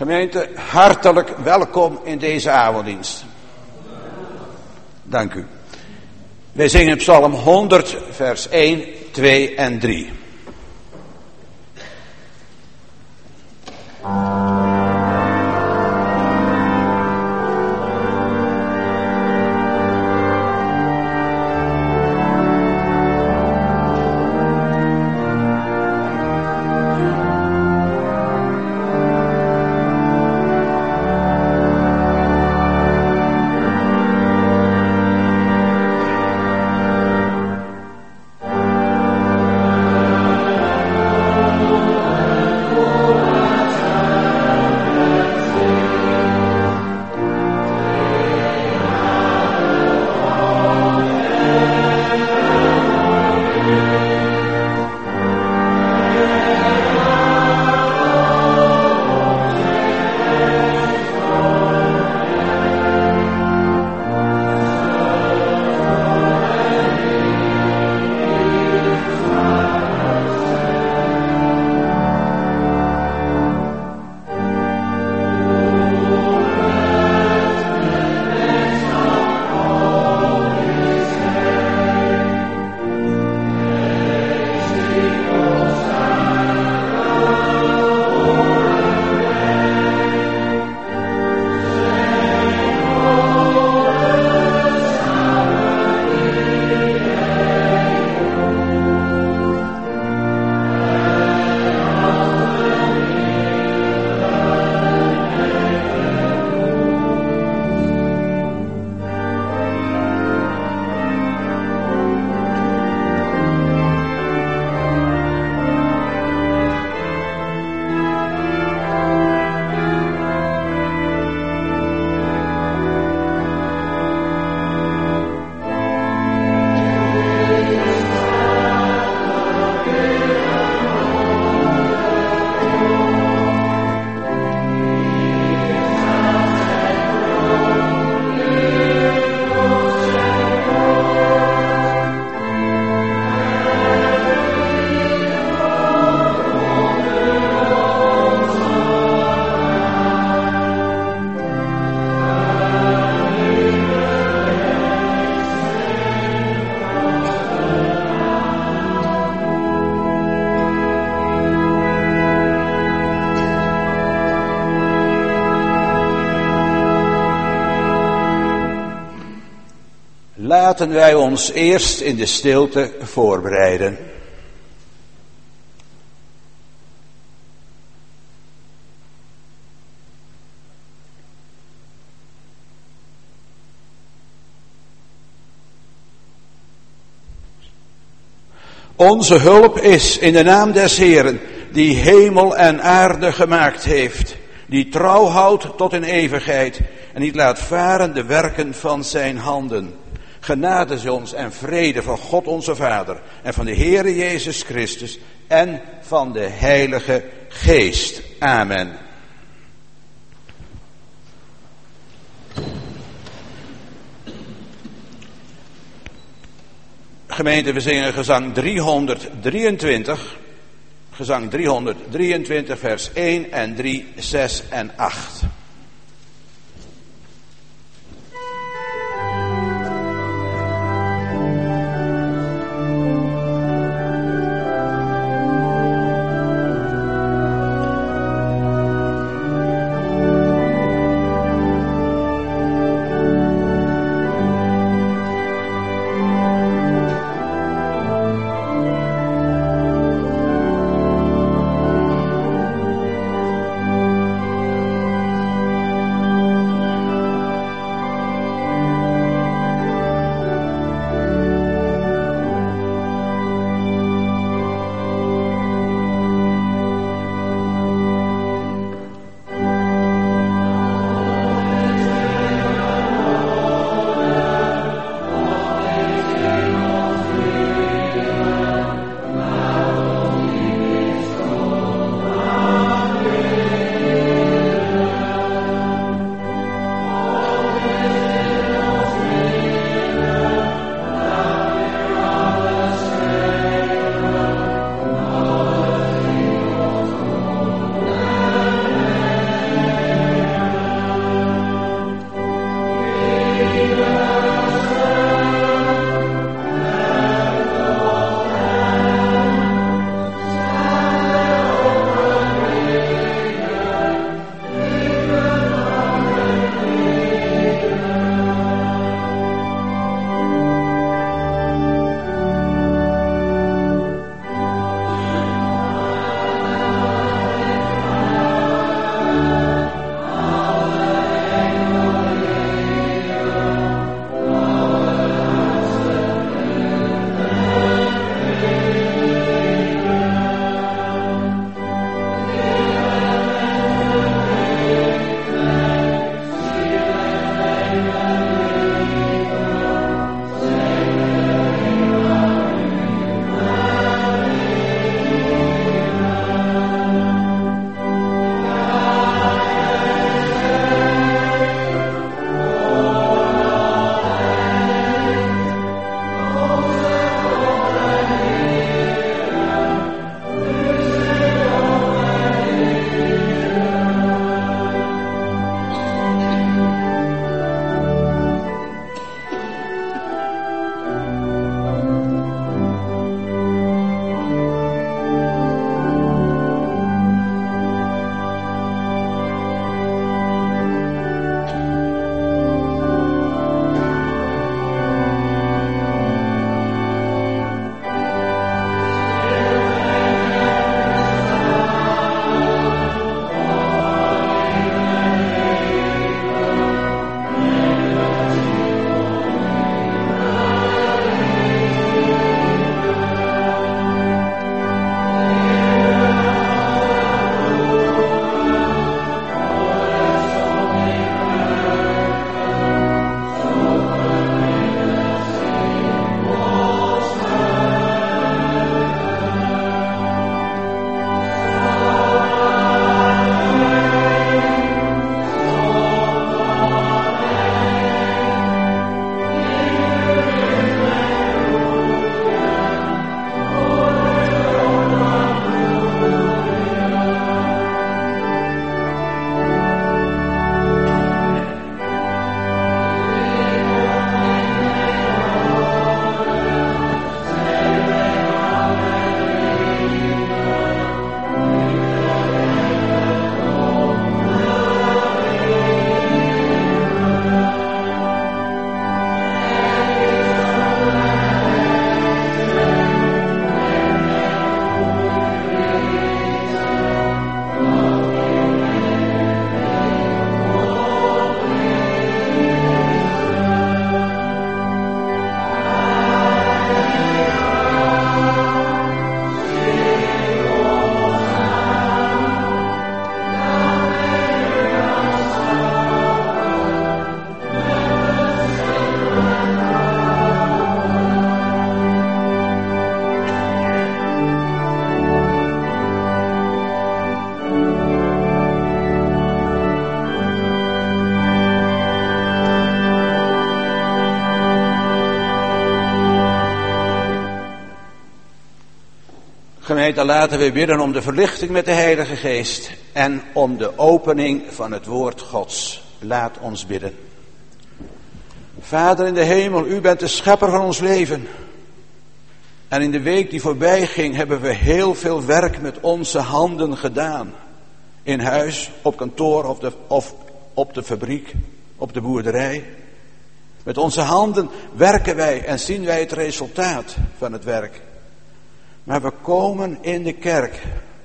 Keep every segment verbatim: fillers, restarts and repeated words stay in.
Gemeente, hartelijk welkom in deze avonddienst. Dank u. Wij zingen Psalm honderd, vers één, twee en drie. Laten wij ons eerst in de stilte voorbereiden. Onze hulp is in de naam des Heeren, die hemel en aarde gemaakt heeft, die trouw houdt tot in eeuwigheid en niet laat varen de werken van zijn handen. Genade zij ons en vrede van God onze Vader en van de Heere Jezus Christus en van de Heilige Geest. Amen. Gemeente, we zingen gezang driehonderddrieëntwintig. Gezang driehonderddrieëntwintig, vers één en drie, zes en acht. Gemeente, laten we bidden om de verlichting met de Heilige Geest en om de opening van het woord Gods. Laat ons bidden. Vader in de hemel, u bent de schepper van ons leven. En in de week die voorbij ging hebben we heel veel werk met onze handen gedaan. In huis, op kantoor of, de, of op de fabriek, op de boerderij. Met onze handen werken wij en zien wij het resultaat van het werk. Maar we komen in de kerk.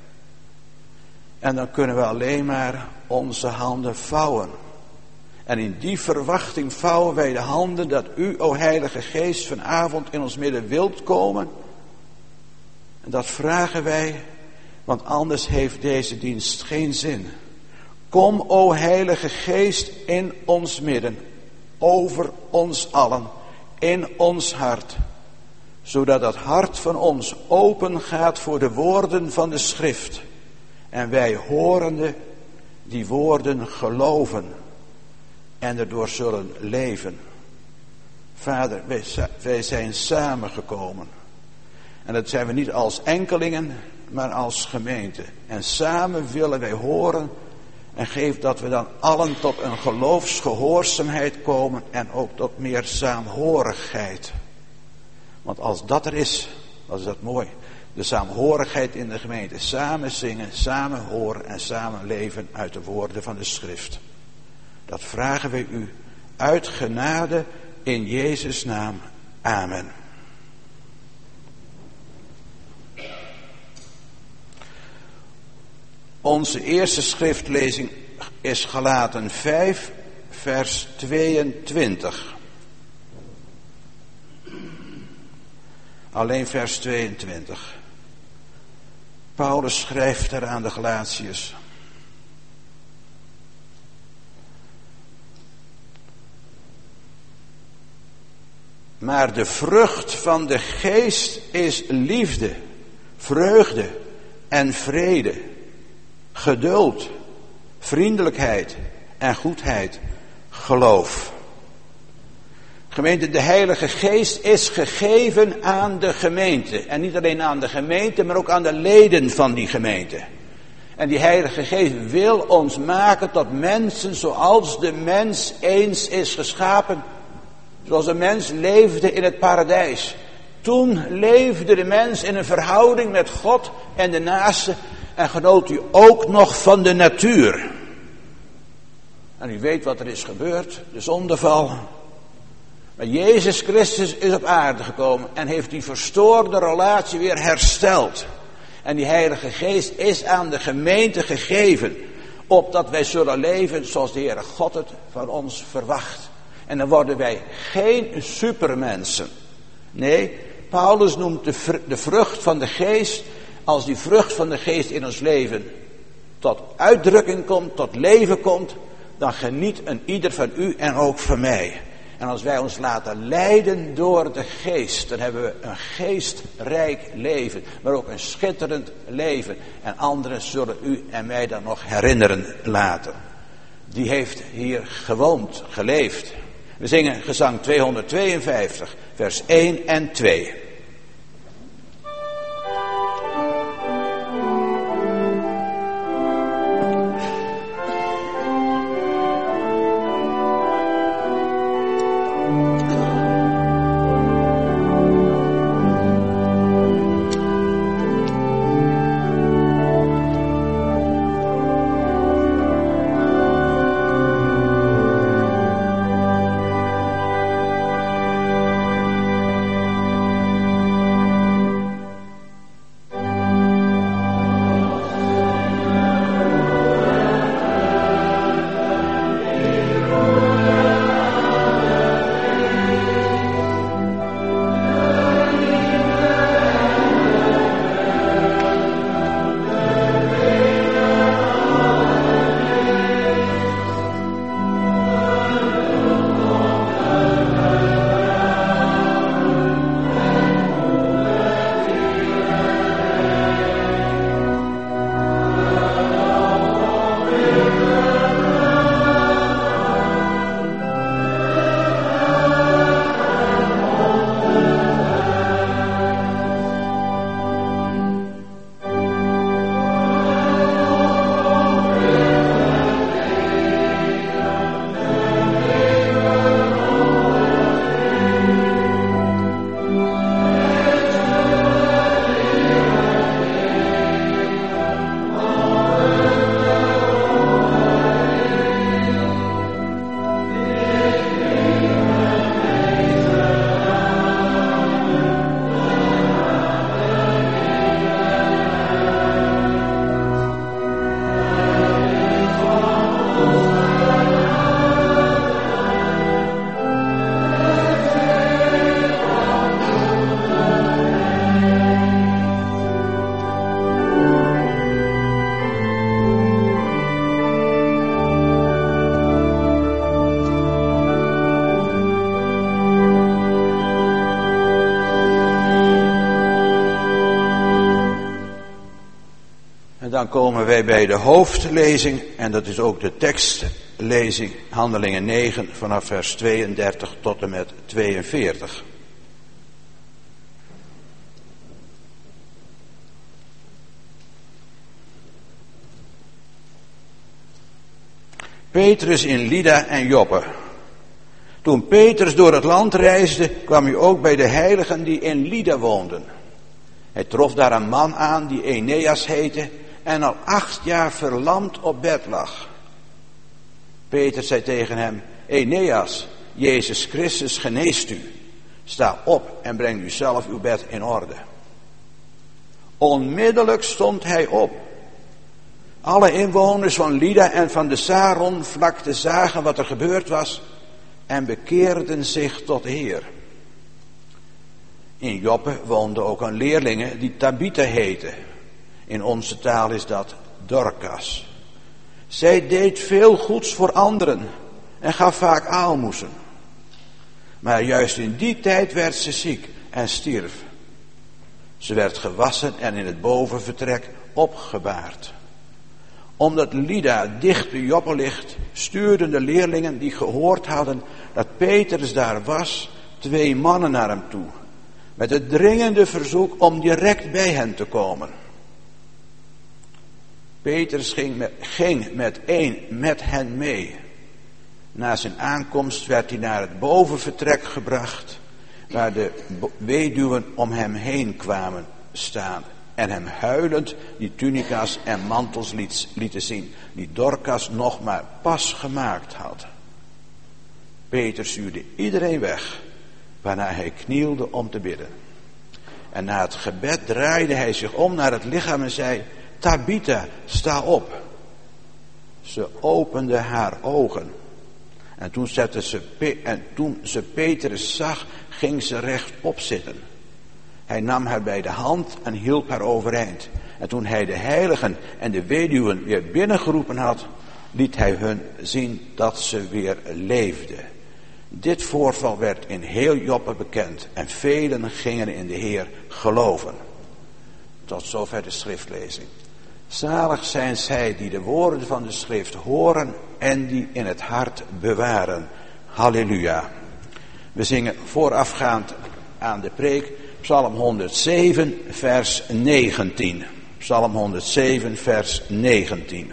En dan kunnen we alleen maar onze handen vouwen. En in die verwachting vouwen wij de handen dat u, o Heilige Geest, vanavond in ons midden wilt komen. En dat vragen wij, want anders heeft deze dienst geen zin. Kom, o Heilige Geest, in ons midden, over ons allen, in ons hart. Zodat het hart van ons open gaat voor de woorden van de schrift. En wij horende die woorden geloven. En erdoor zullen leven. Vader, wij, wij zijn samengekomen. En dat zijn we niet als enkelingen, maar als gemeente. En samen willen wij horen. En geef dat we dan allen tot een geloofsgehoorzaamheid komen. En ook tot meer saamhorigheid. Want als dat er is, dan is dat mooi. De saamhorigheid in de gemeente. Samen zingen, samen horen en samen leven uit de woorden van de schrift. Dat vragen wij u uit genade in Jezus' naam. Amen. Onze eerste schriftlezing is Galaten vijf, vers tweeëntwintig. Alleen vers tweeëntwintig. Paulus schrijft er aan de Galatiërs. Maar de vrucht van de geest is liefde, vreugde en vrede, geduld, vriendelijkheid en goedheid, geloof. Gemeente, de Heilige Geest is gegeven aan de gemeente. En niet alleen aan de gemeente, maar ook aan de leden van die gemeente. En die Heilige Geest wil ons maken tot mensen zoals de mens eens is geschapen. Zoals de mens leefde in het paradijs. Toen leefde de mens in een verhouding met God en de naaste. En genoot u ook nog van de natuur. En u weet wat er is gebeurd. De zondeval. Maar Jezus Christus is op aarde gekomen. En heeft die verstoorde relatie weer hersteld. En die Heilige Geest is aan de gemeente gegeven. Opdat wij zullen leven zoals de Heere God het van ons verwacht. En dan worden wij geen supermensen. Nee, Paulus noemt de, vr- de vrucht van de geest. Als die vrucht van de geest in ons leven tot uitdrukking komt, tot leven komt. Dan geniet een ieder van u en ook van mij. En als wij ons laten leiden door de geest. Dan hebben we een geestrijk leven. Maar ook een schitterend leven. En anderen zullen u en mij dan nog herinneren later. Die heeft hier gewoond, geleefd. We zingen gezang tweehonderdtweeënvijftig, vers één en twee. dan komen wij bij de hoofdlezing en dat is ook de tekstlezing, Handelingen negen vanaf vers tweeëndertig tot en met tweeënveertig. Petrus in Lydda en Joppe. Toen Petrus door het land reisde, kwam hij ook bij de heiligen die in Lydda woonden. Hij trof daar een man aan die Eneas heette en al acht jaar verlamd op bed lag. Petrus zei tegen hem: Eneas, Jezus Christus geneest u. Sta op en breng u zelf uw bed in orde. Onmiddellijk stond hij op. Alle inwoners van Lydda en van de Saronvlakte zagen wat er gebeurd was en bekeerden zich tot de Heer. In Joppe woonde ook een leerlinge die Tabitha heette. In onze taal is dat Dorcas. Zij deed veel goeds voor anderen en gaf vaak aalmoezen. Maar juist in die tijd werd ze ziek en stierf. Ze werd gewassen en in het bovenvertrek opgebaard. Omdat Lydda dicht bij Joppe ligt, stuurden de leerlingen die gehoord hadden dat Petrus daar was, twee mannen naar hem toe, met het dringende verzoek om direct bij hen te komen. Petrus ging met, ging met een met hen mee. Na zijn aankomst werd hij naar het bovenvertrek gebracht, waar de weduwen om hem heen kwamen staan en hem huilend die tunica's en mantels liet, lieten zien, die Dorcas nog maar pas gemaakt had. Petrus stuurde iedereen weg, waarna hij knielde om te bidden. En na het gebed draaide hij zich om naar het lichaam en zei: Tabitha, sta op. Ze opende haar ogen. En toen, zette ze, en toen ze Petrus zag, ging ze rechtop zitten. Hij nam haar bij de hand en hielp haar overeind. En toen hij de heiligen en de weduwen weer binnengeroepen had, liet hij hun zien dat ze weer leefde. Dit voorval werd in heel Joppe bekend en velen gingen in de Heer geloven. Tot zover de schriftlezing. Zalig zijn zij die de woorden van de schrift horen en die in het hart bewaren. Halleluja. We zingen voorafgaand aan de preek Psalm honderdzeven vers negentien. Psalm honderdzeven vers negentien.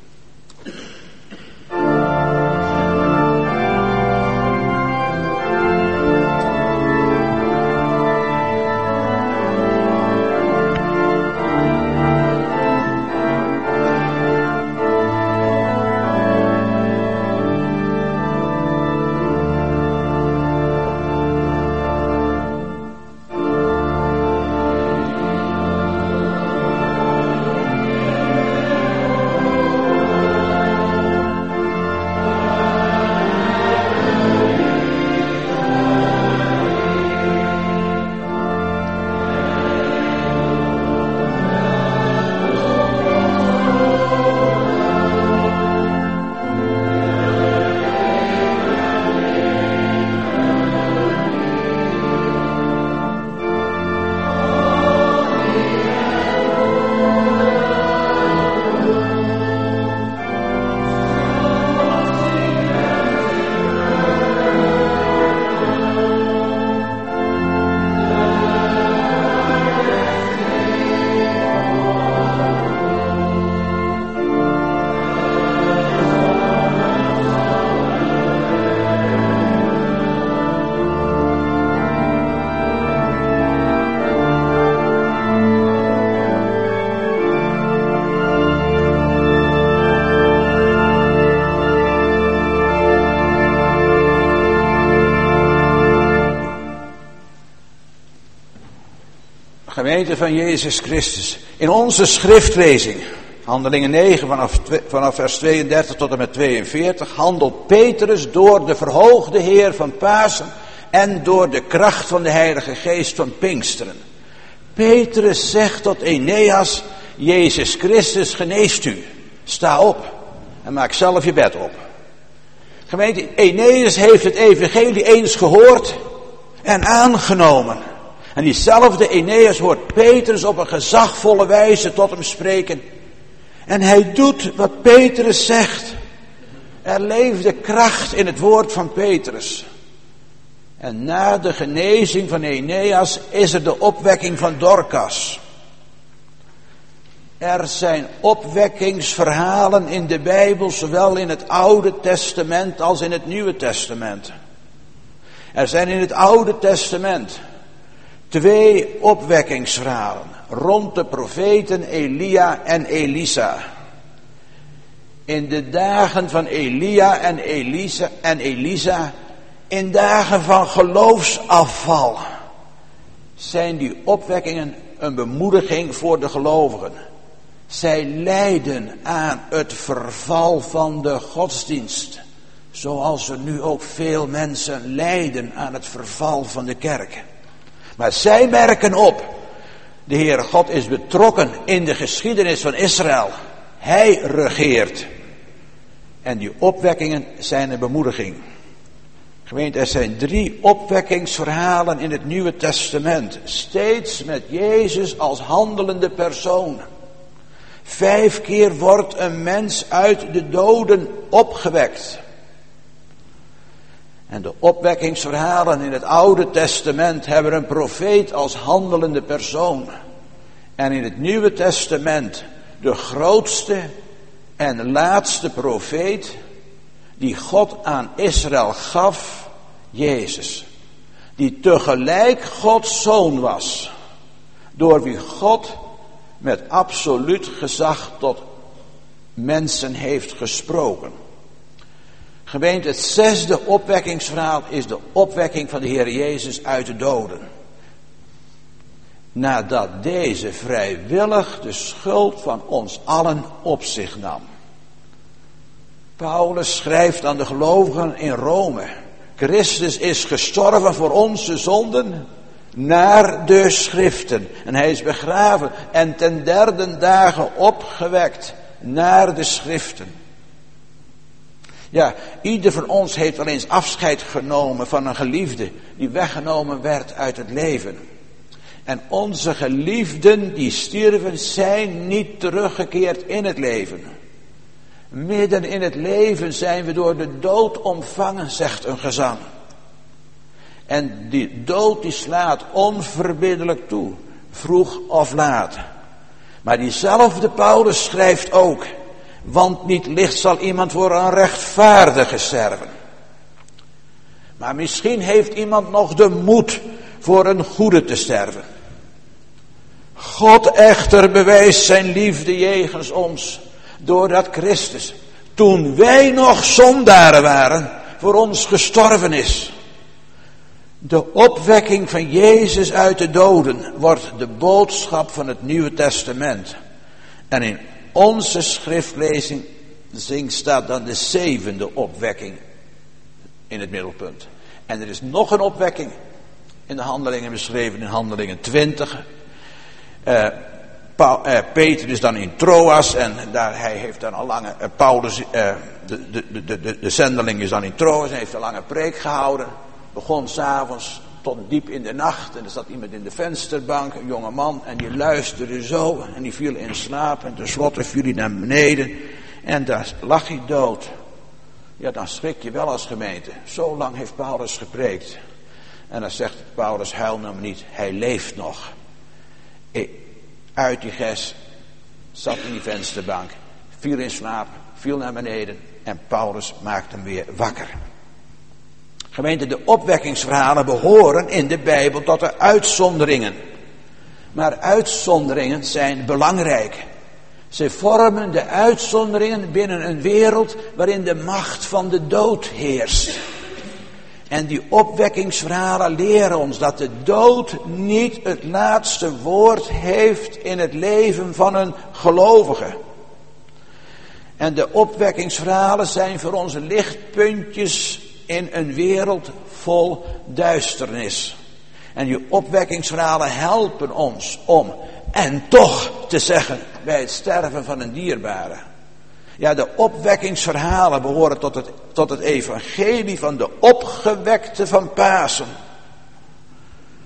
Gemeente van Jezus Christus, in onze schriftlezing, Handelingen negen vanaf, vanaf vers tweeëndertig tot en met tweeënveertig, handelt Petrus door de verhoogde Heer van Pasen en door de kracht van de Heilige Geest van Pinksteren. Petrus zegt tot Eneas: Jezus Christus geneest u. Sta op en maak zelf je bed op. Gemeente, Eneas heeft het evangelie eens gehoord en aangenomen. En diezelfde Eneas hoort Petrus op een gezagvolle wijze tot hem spreken. En hij doet wat Petrus zegt. Er leefde kracht in het woord van Petrus. En na de genezing van Eneas is er de opwekking van Dorcas. Er zijn opwekkingsverhalen in de Bijbel, zowel in het Oude Testament als in het Nieuwe Testament. Er zijn in het Oude Testament twee opwekkingsverhalen rond de profeten Elia en Elisa. In de dagen van Elia en Elisa, en Elisa, in dagen van geloofsafval, zijn die opwekkingen een bemoediging voor de gelovigen. Zij lijden aan het verval van de godsdienst. Zoals er nu ook veel mensen lijden aan het verval van de kerk. Maar zij merken op, de Heere God is betrokken in de geschiedenis van Israël. Hij regeert. En die opwekkingen zijn een bemoediging. Gemeente, er zijn drie opwekkingsverhalen in het Nieuwe Testament. Steeds met Jezus als handelende persoon. Vijf keer wordt een mens uit de doden opgewekt. En de opwekkingsverhalen in het Oude Testament hebben een profeet als handelende persoon. En in het Nieuwe Testament de grootste en laatste profeet die God aan Israël gaf, Jezus. Die tegelijk Gods zoon was. Door wie God met absoluut gezag tot mensen heeft gesproken. Gemeente, het zesde opwekkingsverhaal is de opwekking van de Heer Jezus uit de doden. Nadat deze vrijwillig de schuld van ons allen op zich nam. Paulus schrijft aan de gelovigen in Rome. Christus is gestorven voor onze zonden naar de schriften. En hij is begraven en ten derde dagen opgewekt naar de schriften. Ja, ieder van ons heeft wel eens afscheid genomen van een geliefde die weggenomen werd uit het leven. En onze geliefden die stierven zijn niet teruggekeerd in het leven. Midden in het leven zijn we door de dood omvangen, zegt een gezang. En die dood die slaat onverbiddelijk toe, vroeg of laat. Maar diezelfde Paulus schrijft ook, want niet licht zal iemand voor een rechtvaardige sterven. Maar misschien heeft iemand nog de moed voor een goede te sterven. God echter bewijst zijn liefde jegens ons, doordat Christus, toen wij nog zondaren waren, voor ons gestorven is. De opwekking van Jezus uit de doden wordt de boodschap van het Nieuwe Testament. En in onze schriftlezing staat dan de zevende opwekking in het middelpunt. En er is nog een opwekking in de Handelingen beschreven in Handelingen twintig. Uh, Pa, uh, Peter is dan in Troas en daar, hij heeft dan al lange, uh, Paulus, uh, de, de, de, de, de zendeling is dan in Troas en heeft een lange preek gehouden. Begon s'avonds tot diep in de nacht en er zat iemand in de vensterbank, een jonge man, en die luisterde zo en die viel in slaap en tenslotte viel hij naar beneden en daar lag hij dood. Ja, dan schrik je wel als gemeente. Zo lang heeft Paulus gepreekt. En dan zegt Paulus, huil nou niet, hij leeft nog. Uit die ges, zat in die vensterbank, viel in slaap, viel naar beneden en Paulus maakt hem weer wakker. Gemeente, de opwekkingsverhalen behoren in de Bijbel tot de uitzonderingen. Maar uitzonderingen zijn belangrijk. Ze vormen de uitzonderingen binnen een wereld waarin de macht van de dood heerst. En die opwekkingsverhalen leren ons dat de dood niet het laatste woord heeft in het leven van een gelovige. En de opwekkingsverhalen zijn voor ons lichtpuntjes in een wereld vol duisternis. En die opwekkingsverhalen helpen ons om en toch te zeggen bij het sterven van een dierbare. Ja, de opwekkingsverhalen behoren tot het, tot het evangelie van de opgewekte van Pasen.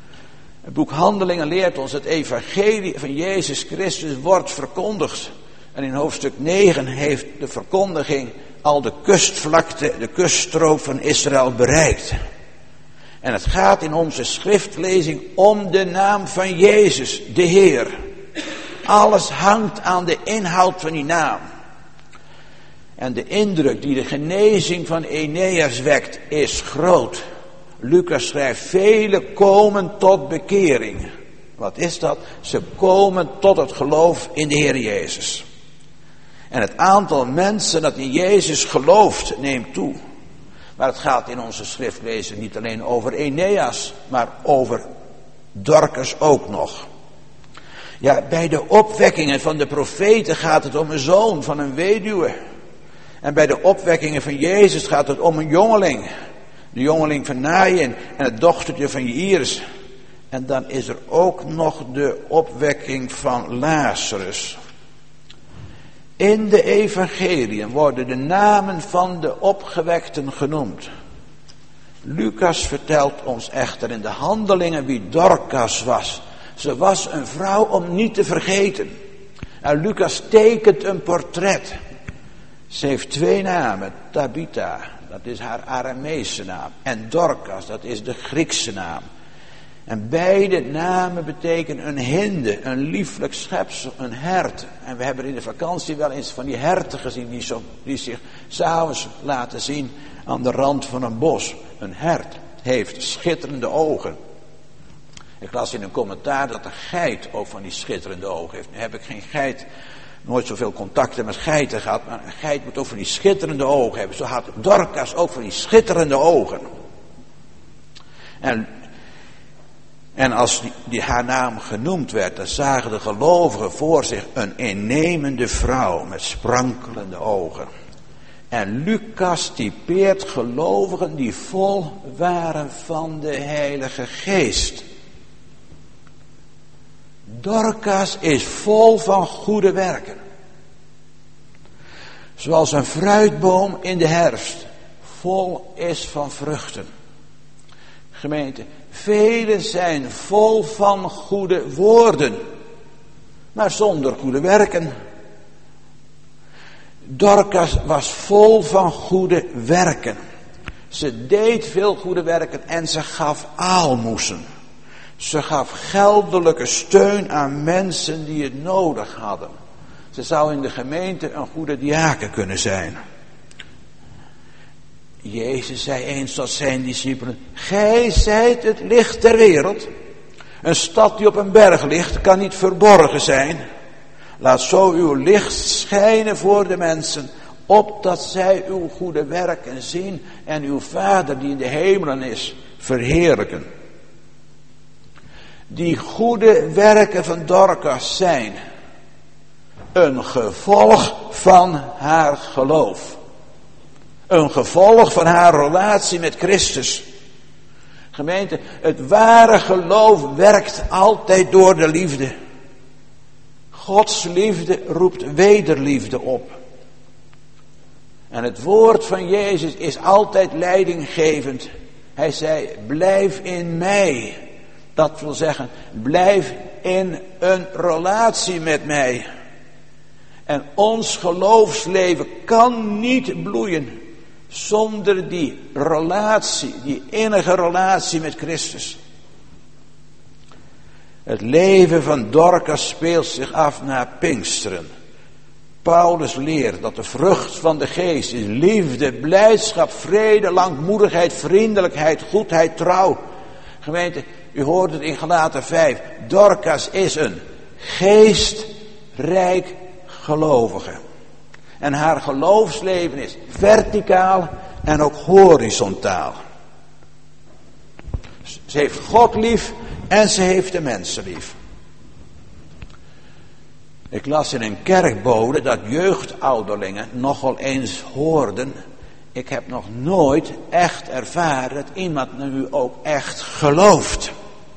Het boek Handelingen leert ons het evangelie van Jezus Christus wordt verkondigd En in hoofdstuk negen heeft de verkondiging al de kustvlakte, de kuststrook van Israël bereikt. En het gaat in onze schriftlezing om de naam van Jezus, de Heer. Alles hangt aan de inhoud van die naam. En de indruk die de genezing van Eneas wekt is groot. Lucas schrijft, velen komen tot bekering. Wat is dat? Ze komen tot het geloof in de Heer Jezus. En het aantal mensen dat in Jezus gelooft neemt toe. Maar het gaat in onze schriftlezing niet alleen over Eneas, maar over Dorcas ook nog. Ja, bij de opwekkingen van de profeten gaat het om een zoon van een weduwe. En bij de opwekkingen van Jezus gaat het om een jongeling. De jongeling van Naïn en het dochtertje van Jairus. En dan is er ook nog de opwekking van Lazarus. In de evangeliën worden de namen van de opgewekten genoemd. Lucas vertelt ons echter in de handelingen wie Dorcas was. Ze was een vrouw om niet te vergeten. En Lucas tekent een portret. Ze heeft twee namen, Tabitha, dat is haar Arameese naam. En Dorcas, dat is de Griekse naam. En beide namen betekenen een hinde, een lieflijk schepsel, een hert. En we hebben in de vakantie wel eens van die herten gezien die, zo, die zich 's avonds laten zien aan de rand van een bos. Een hert heeft schitterende ogen. Ik las in een commentaar dat een geit ook van die schitterende ogen heeft. Nu heb ik geen geit, nooit zoveel contacten met geiten gehad, maar een geit moet ook van die schitterende ogen hebben. Zo had Dorcas ook van die schitterende ogen. En En als die, die haar naam genoemd werd, dan zagen de gelovigen voor zich een innemende vrouw met sprankelende ogen. En Lucas typeert gelovigen die vol waren van de Heilige Geest. Dorcas is vol van goede werken. Zoals een fruitboom in de herfst vol is van vruchten. Gemeente, velen zijn vol van goede woorden, maar zonder goede werken. Dorcas was vol van goede werken. Ze deed veel goede werken en ze gaf aalmoezen. Ze gaf geldelijke steun aan mensen die het nodig hadden. Ze zou in de gemeente een goede diaken kunnen zijn. Jezus zei eens tot zijn discipelen, gij zijt het licht der wereld. Een stad die op een berg ligt kan niet verborgen zijn. Laat zo uw licht schijnen voor de mensen, opdat zij uw goede werken zien en uw Vader die in de hemelen is, verheerlijken. Die goede werken van Dorcas zijn een gevolg van haar geloof. Een gevolg van haar relatie met Christus. Gemeente, het ware geloof werkt altijd door de liefde. Gods liefde roept wederliefde op. En het woord van Jezus is altijd leidinggevend. Hij zei, blijf in mij. Dat wil zeggen, blijf in een relatie met mij. En ons geloofsleven kan niet bloeien zonder die relatie, die innige relatie met Christus. Het leven van Dorcas speelt zich af na Pinksteren. Paulus leert dat de vrucht van de geest is liefde, blijdschap, vrede, langmoedigheid, vriendelijkheid, goedheid, trouw. Gemeente, u hoort het in Galaten vijf. Dorcas is een geestrijk gelovige. En haar geloofsleven is verticaal en ook horizontaal. Ze heeft God lief en ze heeft de mensen lief. Ik las in een kerkbode dat jeugdouderlingen nogal eens hoorden, ik heb nog nooit echt ervaren dat iemand nu ook echt gelooft.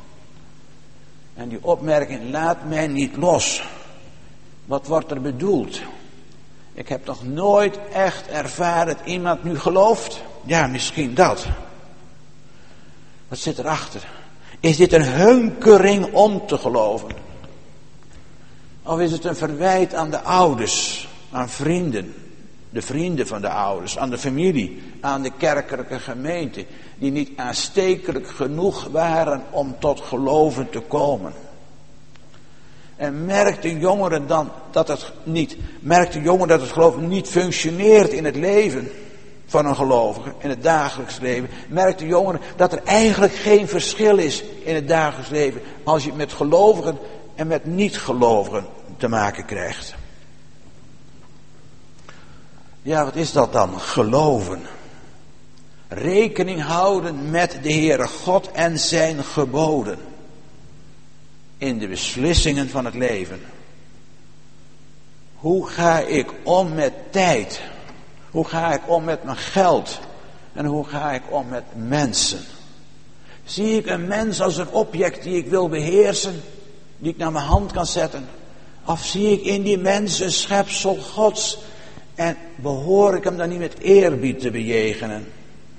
En die opmerking laat mij niet los. Wat wordt er bedoeld? Ik heb nog nooit echt ervaren dat iemand nu gelooft. Ja, misschien dat. Wat zit erachter? Is dit een hunkering om te geloven? Of is het een verwijt aan de ouders, aan vrienden, de vrienden van de ouders, aan de familie, aan de kerkelijke gemeente, die niet aanstekelijk genoeg waren om tot geloven te komen? En merkt de jongeren dan dat het niet, merkt de jongeren dat het geloof niet functioneert in het leven van een gelovige, in het dagelijks leven? Merkt de jongeren dat er eigenlijk geen verschil is in het dagelijks leven als je met gelovigen en met niet-gelovigen te maken krijgt? Ja, wat is dat dan? Geloven. Rekening houden met de Heere God en zijn geboden. In de beslissingen van het leven. Hoe ga ik om met tijd? Hoe ga ik om met mijn geld? En hoe ga ik om met mensen? Zie ik een mens als een object die ik wil beheersen? Die ik naar mijn hand kan zetten? Of zie ik in die mens een schepsel Gods? En behoor ik hem dan niet met eerbied te bejegenen?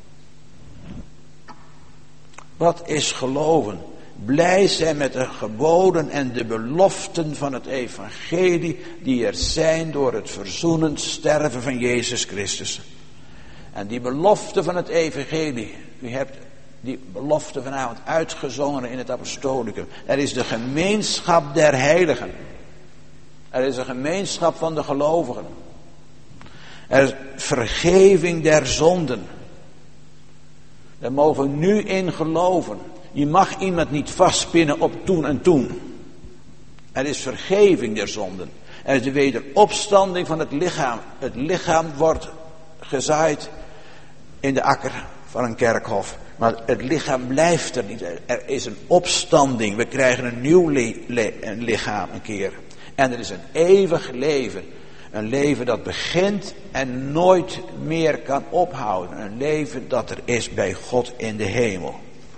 Wat is geloven? Blij zijn met de geboden en de beloften van het evangelie die er zijn door het verzoenend sterven van Jezus Christus. En die belofte van het evangelie, u hebt die belofte vanavond uitgezongen in het apostolicum. Er is de gemeenschap der heiligen. Er is een gemeenschap van de gelovigen. Er is vergeving der zonden. Daar mogen we nu in geloven. Je mag iemand niet vastpinnen op toen en toen. Er is vergeving der zonden. Er is de wederopstanding van het lichaam. Het lichaam wordt gezaaid in de akker van een kerkhof. Maar het lichaam blijft er niet. Er is een opstanding. We krijgen een nieuw li- li- een lichaam een keer. En er is een eeuwig leven. Een leven dat begint en nooit meer kan ophouden. Een leven dat er is bij God in de hemel.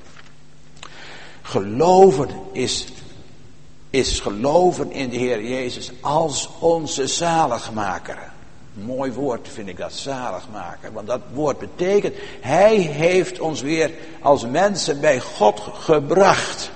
Geloven is, is geloven in de Heer Jezus als onze zaligmaker. Mooi woord vind ik dat, zaligmaker. Want dat woord betekent, Hij heeft ons weer als mensen bij God gebracht.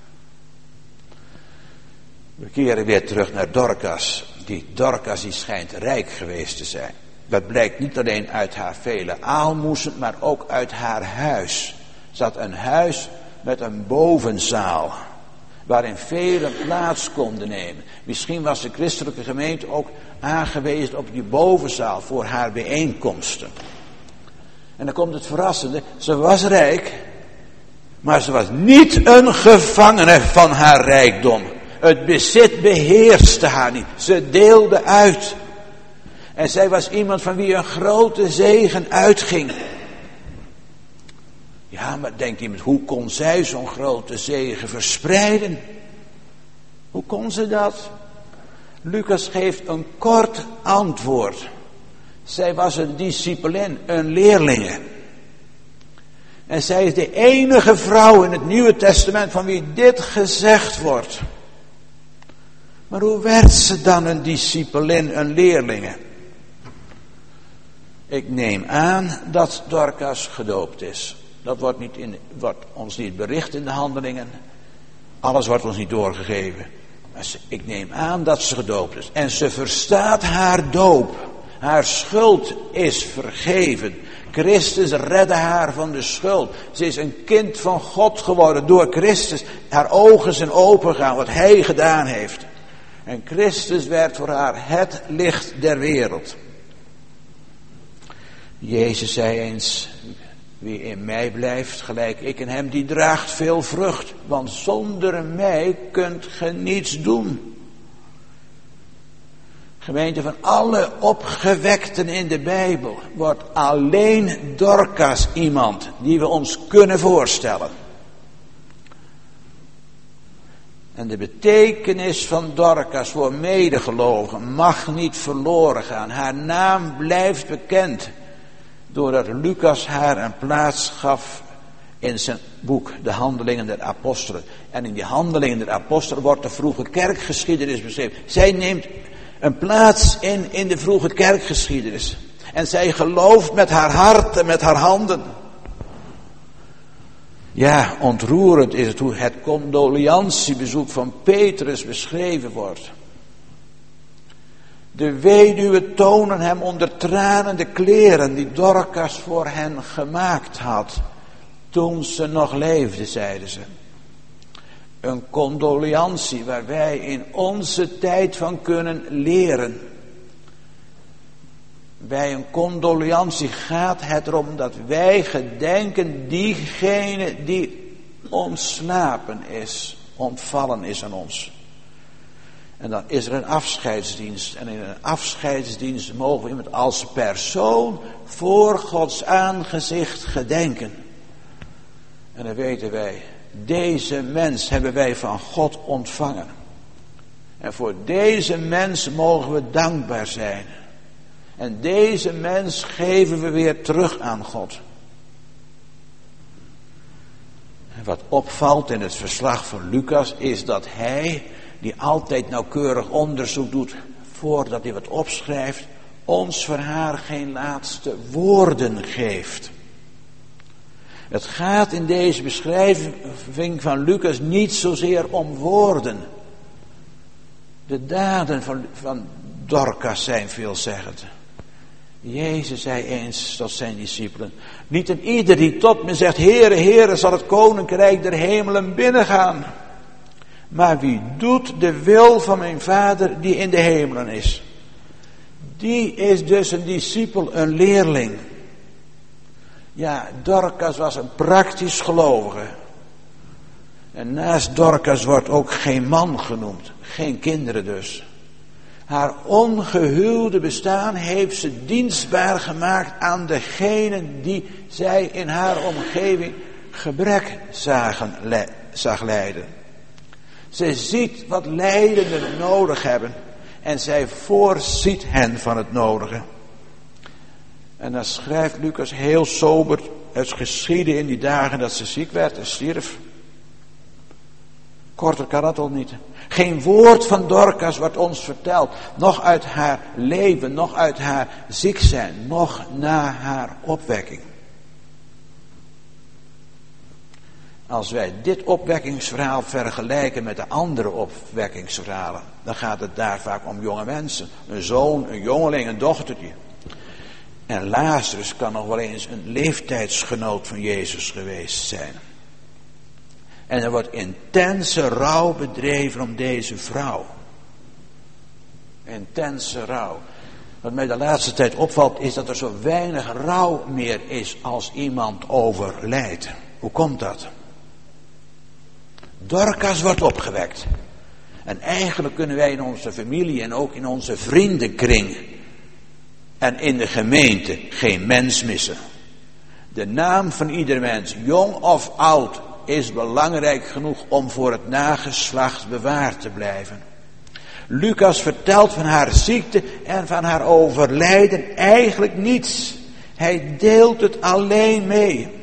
We keren weer terug naar Dorcas. Die Dorcas die schijnt rijk geweest te zijn. Dat blijkt niet alleen uit haar vele aalmoezen, maar ook uit haar huis. Ze had een huis met een bovenzaal, waarin velen plaats konden nemen. Misschien was de christelijke gemeente ook aangewezen op die bovenzaal voor haar bijeenkomsten. En dan komt het verrassende, ze was rijk, maar ze was niet een gevangene van haar rijkdom. Het bezit beheerste haar niet. Ze deelde uit. En zij was iemand van wie een grote zegen uitging. Ja, maar denkt iemand, hoe kon zij zo'n grote zegen verspreiden? Hoe kon ze dat? Lucas geeft een kort antwoord. Zij was een discipelin, een leerlinge. En zij is de enige vrouw in het Nieuwe Testament van wie dit gezegd wordt. Maar hoe werd ze dan een discipelin, een leerlinge? Ik neem aan dat Dorcas gedoopt is. Dat wordt, niet in, wordt ons niet bericht in de handelingen. Alles wordt ons niet doorgegeven. Maar ze, ik neem aan dat ze gedoopt is. En ze verstaat haar doop. Haar schuld is vergeven. Christus redde haar van de schuld. Ze is een kind van God geworden door Christus. Haar ogen zijn opengegaan wat Hij gedaan heeft. En Christus werd voor haar het licht der wereld. Jezus zei eens, wie in mij blijft, gelijk ik in hem, die draagt veel vrucht. Want zonder mij kunt ge niets doen. Gemeente, van alle opgewekten in de Bijbel wordt alleen Dorcas iemand die we ons kunnen voorstellen. En de betekenis van Dorcas voor medegelovigen mag niet verloren gaan. Haar naam blijft bekend doordat Lucas haar een plaats gaf in zijn boek De Handelingen der Apostelen. En in die Handelingen der Apostelen wordt de vroege kerkgeschiedenis beschreven. Zij neemt een plaats in in de vroege kerkgeschiedenis. En zij gelooft met haar hart en met haar handen. Ja, ontroerend is het hoe het condoliantiebezoek van Petrus beschreven wordt. De weduwen tonen hem onder tranen de kleren die Dorcas voor hen gemaakt had. Toen ze nog leefde, zeiden ze. Een condoliantie waar wij in onze tijd van kunnen leren. Bij een condoliantie gaat het erom dat wij gedenken diegene die ontslapen is, ontvallen is aan ons. En dan is er een afscheidsdienst. En in een afscheidsdienst mogen we iemand als persoon voor Gods aangezicht gedenken. En dan weten wij, deze mens hebben wij van God ontvangen. En voor deze mens mogen we dankbaar zijn. En deze mens geven we weer terug aan God. En wat opvalt in het verslag van Lucas is dat hij, die altijd nauwkeurig onderzoek doet voordat hij wat opschrijft, ons voor haar geen laatste woorden geeft. Het gaat in deze beschrijving van Lucas niet zozeer om woorden. De daden van, van Dorcas zijn veelzeggend. Jezus zei eens tot zijn discipelen: niet een ieder die tot me zegt, Heere, Heere, zal het koninkrijk der hemelen binnengaan. Maar wie doet de wil van mijn Vader die in de hemelen is. Die is dus een discipel, een leerling. Ja, Dorcas was een praktisch gelovige. En naast Dorcas wordt ook geen man genoemd. Geen kinderen dus. Haar ongehuwde bestaan heeft ze dienstbaar gemaakt aan degenen die zij in haar omgeving gebrek zagen, le, zag lijden. Zij ziet wat lijdenden nodig hebben en zij voorziet hen van het nodige. En dan schrijft Lucas heel sober, het geschiedde in die dagen dat ze ziek werd en stierf. Korter kan dat al niet. Geen woord van Dorcas wordt ons verteld, nog uit haar leven, nog uit haar ziek zijn, nog na haar opwekking. Als wij dit opwekkingsverhaal vergelijken met de andere opwekkingsverhalen, dan gaat het daar vaak om jonge mensen. Een zoon, een jongeling, een dochtertje. En Lazarus kan nog wel eens een leeftijdsgenoot van Jezus geweest zijn. En er wordt intense rouw bedreven om deze vrouw. Intense rouw. Wat mij de laatste tijd opvalt is dat er zo weinig rouw meer is als iemand overlijdt. Hoe komt dat? Dorcas wordt opgewekt. En eigenlijk kunnen wij in onze familie en ook in onze vriendenkring en in de gemeente geen mens missen. De naam van ieder mens, jong of oud, is belangrijk genoeg om voor het nageslacht bewaard te blijven. Lucas vertelt van haar ziekte en van haar overlijden eigenlijk niets. Hij deelt het alleen mee.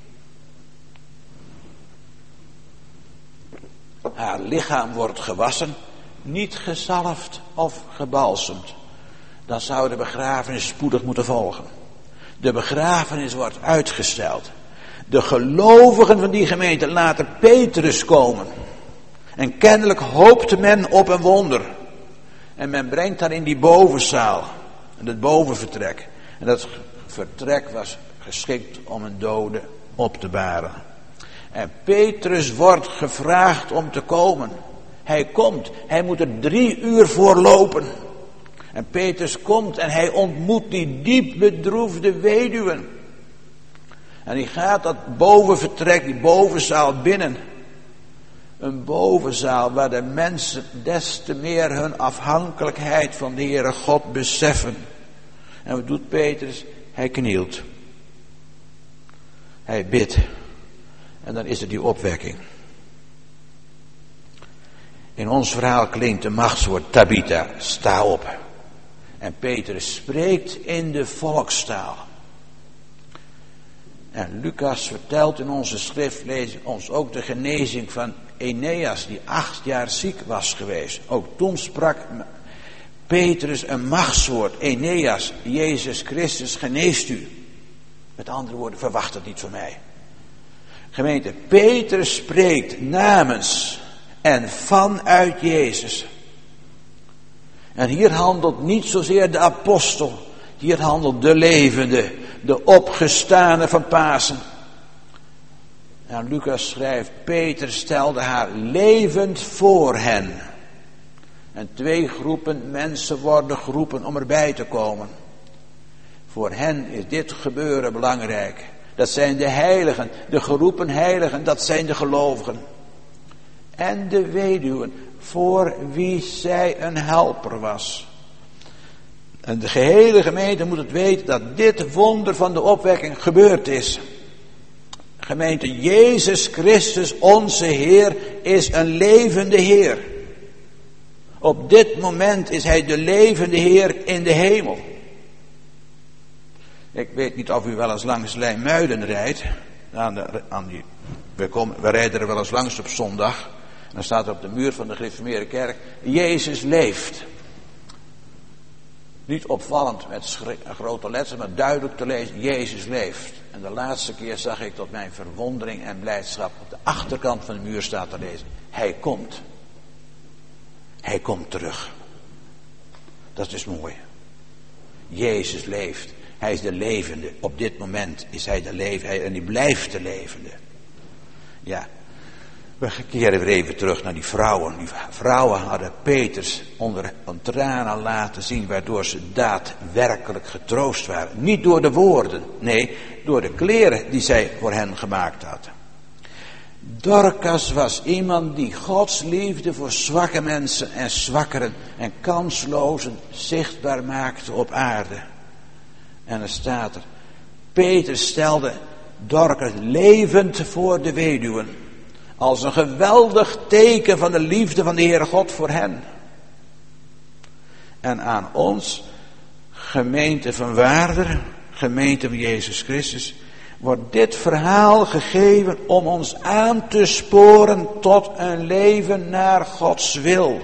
Haar lichaam wordt gewassen, niet gezalfd of gebalsemd. Dan zou de begrafenis spoedig moeten volgen. De begrafenis wordt uitgesteld. De gelovigen van die gemeente laten Petrus komen. En kennelijk hoopte men op een wonder. En men brengt haar in die bovenzaal. In het bovenvertrek. En dat vertrek was geschikt om een dode op te baren. En Petrus wordt gevraagd om te komen. Hij komt. Hij moet er drie uur voor lopen. En Petrus komt en hij ontmoet die diep bedroefde weduwen. En die gaat dat bovenvertrek, die bovenzaal binnen. Een bovenzaal waar de mensen des te meer hun afhankelijkheid van de Heere God beseffen. En wat doet Petrus? Hij knielt. Hij bidt. En dan is er die opwekking. In ons verhaal klinkt de machtswoord Tabitha, sta op. En Petrus spreekt in de volkstaal. En Lucas vertelt in onze schriftlezing ons ook de genezing van Eneas, die acht jaar ziek was geweest. Ook toen sprak Petrus een machtswoord. Eneas, Jezus Christus geneest u. Met andere woorden, verwacht het niet van mij. Gemeente, Petrus spreekt namens en vanuit Jezus. En hier handelt niet zozeer de apostel. Hier handelt de levende, de opgestane van Pasen. En Lucas schrijft, Peter stelde haar levend voor hen. En twee groepen mensen worden geroepen om erbij te komen. Voor hen is dit gebeuren belangrijk. Dat zijn de heiligen, de geroepen heiligen, dat zijn de gelovigen. En de weduwen, voor wie zij een helper was. En de gehele gemeente moet het weten dat dit wonder van de opwekking gebeurd is. Gemeente, Jezus Christus, onze Heer, is een levende Heer. Op dit moment is Hij de levende Heer in de hemel. Ik weet niet of u wel eens langs Leimuiden rijdt. Aan de, aan die, we, komen, we rijden er wel eens langs op zondag. En dan staat er op de muur van de gereformeerde kerk, Jezus leeft. Niet opvallend met schrik, grote letters, maar duidelijk te lezen, Jezus leeft. En de laatste keer zag ik tot mijn verwondering en blijdschap op de achterkant van de muur staat te lezen, Hij komt. Hij komt terug. Dat is mooi. Jezus leeft. Hij is de levende. Op dit moment is hij de levende. En die blijft de levende. Ja. We keren weer even terug naar die vrouwen. Die vrouwen hadden Peters onder een tranen laten zien, waardoor ze daadwerkelijk getroost waren. Niet door de woorden, nee, door de kleren die zij voor hen gemaakt had. Dorcas was iemand die Gods liefde voor zwakke mensen en zwakkeren en kanslozen zichtbaar maakte op aarde. En er staat er, Peter stelde Dorcas levend voor de weduwen. Als een geweldig teken van de liefde van de Heere God voor hen. En aan ons, gemeente van Waarder, gemeente van Jezus Christus, wordt dit verhaal gegeven om ons aan te sporen tot een leven naar Gods wil.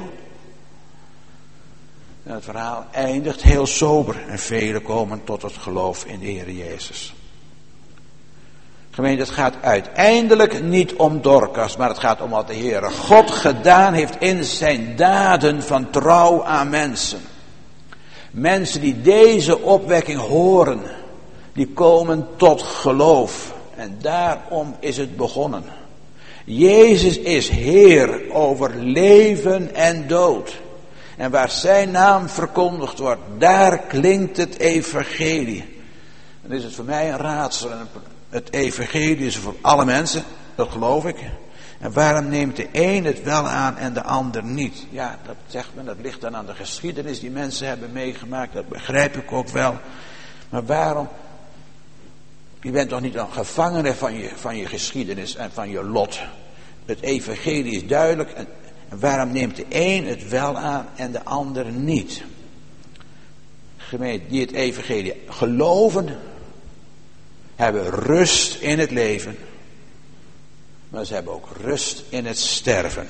En het verhaal eindigt heel sober en velen komen tot het geloof in de Heer Jezus. Gemeente, het gaat uiteindelijk niet om Dorcas, maar het gaat om wat de Heere God gedaan heeft in zijn daden van trouw aan mensen. Mensen die deze opwekking horen, die komen tot geloof. En daarom is het begonnen. Jezus is Heer over leven en dood. En waar zijn naam verkondigd wordt, daar klinkt het evangelie. Dan is het voor mij een raadsel. Het evangelie is voor alle mensen, dat geloof ik. En waarom neemt de een het wel aan en de ander niet? Ja, dat zegt men, dat ligt dan aan de geschiedenis die mensen hebben meegemaakt. Dat begrijp ik ook wel. Maar waarom? Je bent toch niet een gevangene van je, van je geschiedenis en van je lot. Het evangelie is duidelijk. En, en waarom neemt de een het wel aan en de ander niet? Gemeente die het evangelie geloven, hebben rust in het leven. Maar ze hebben ook rust in het sterven.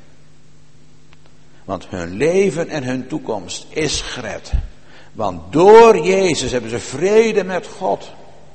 Want hun leven en hun toekomst is gered. Want door Jezus hebben ze vrede met God.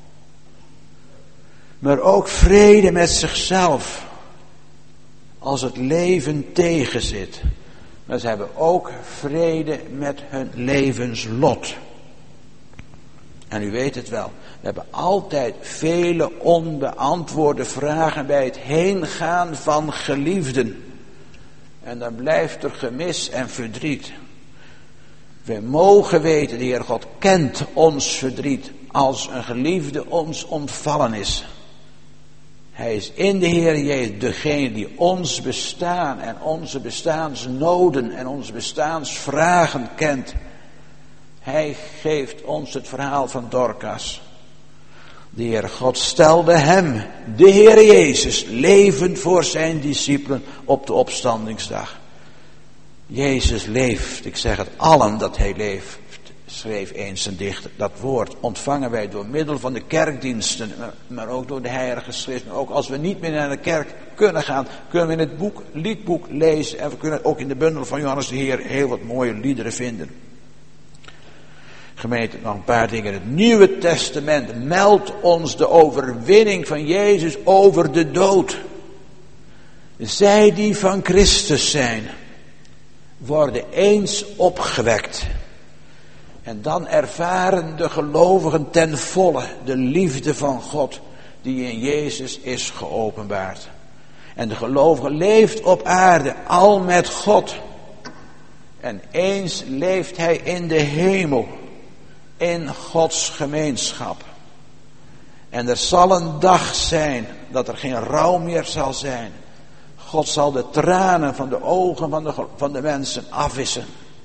Maar ook vrede met zichzelf. Als het leven tegenzit. Maar ze hebben ook vrede met hun levenslot. En u weet het wel. We hebben altijd vele onbeantwoorde vragen bij het heengaan van geliefden. En dan blijft er gemis en verdriet. We mogen weten, de Heer God kent ons verdriet als een geliefde ons ontvallen is. Hij is in de Heer Jezus degene die ons bestaan en onze bestaansnoden en onze bestaansvragen kent. Hij geeft ons het verhaal van Dorcas. De Heer God stelde hem, de Heer Jezus, levend voor zijn discipelen op de opstandingsdag. Jezus leeft, ik zeg het allen dat hij leeft, schreef eens een dichter. Dat woord ontvangen wij door middel van de kerkdiensten, maar ook door de heilige schrift. Maar ook als we niet meer naar de kerk kunnen gaan, kunnen we in het boek, liedboek lezen. En we kunnen ook in de bundel van Johannes de Heer heel wat mooie liederen vinden. Gemeente, nog een paar dingen. Het Nieuwe Testament meldt ons de overwinning van Jezus over de dood. Zij die van Christus zijn, worden eens opgewekt. En dan ervaren de gelovigen ten volle de liefde van God die in Jezus is geopenbaard. En de gelovige leeft op aarde al met God. En eens leeft hij in de hemel, in Gods gemeenschap. En er zal een dag zijn dat er geen rouw meer zal zijn. God zal de tranen van de ogen van de, van de mensen afwissen.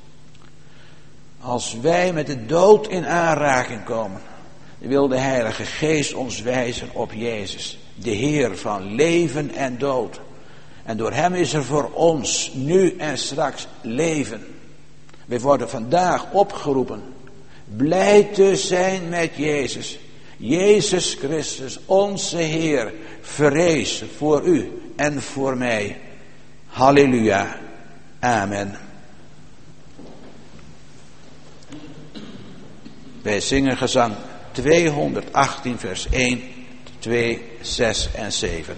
Als wij met de dood in aanraking komen, wil de Heilige Geest ons wijzen op Jezus, de Heer van leven en dood. En door hem is er voor ons nu en straks leven. Wij worden vandaag opgeroepen blij te zijn met Jezus. Jezus Christus, onze Heer, verrees voor u en voor mij. Halleluja. Amen. Wij zingen gezang tweehonderdachttien vers één, twee, zes en zeven.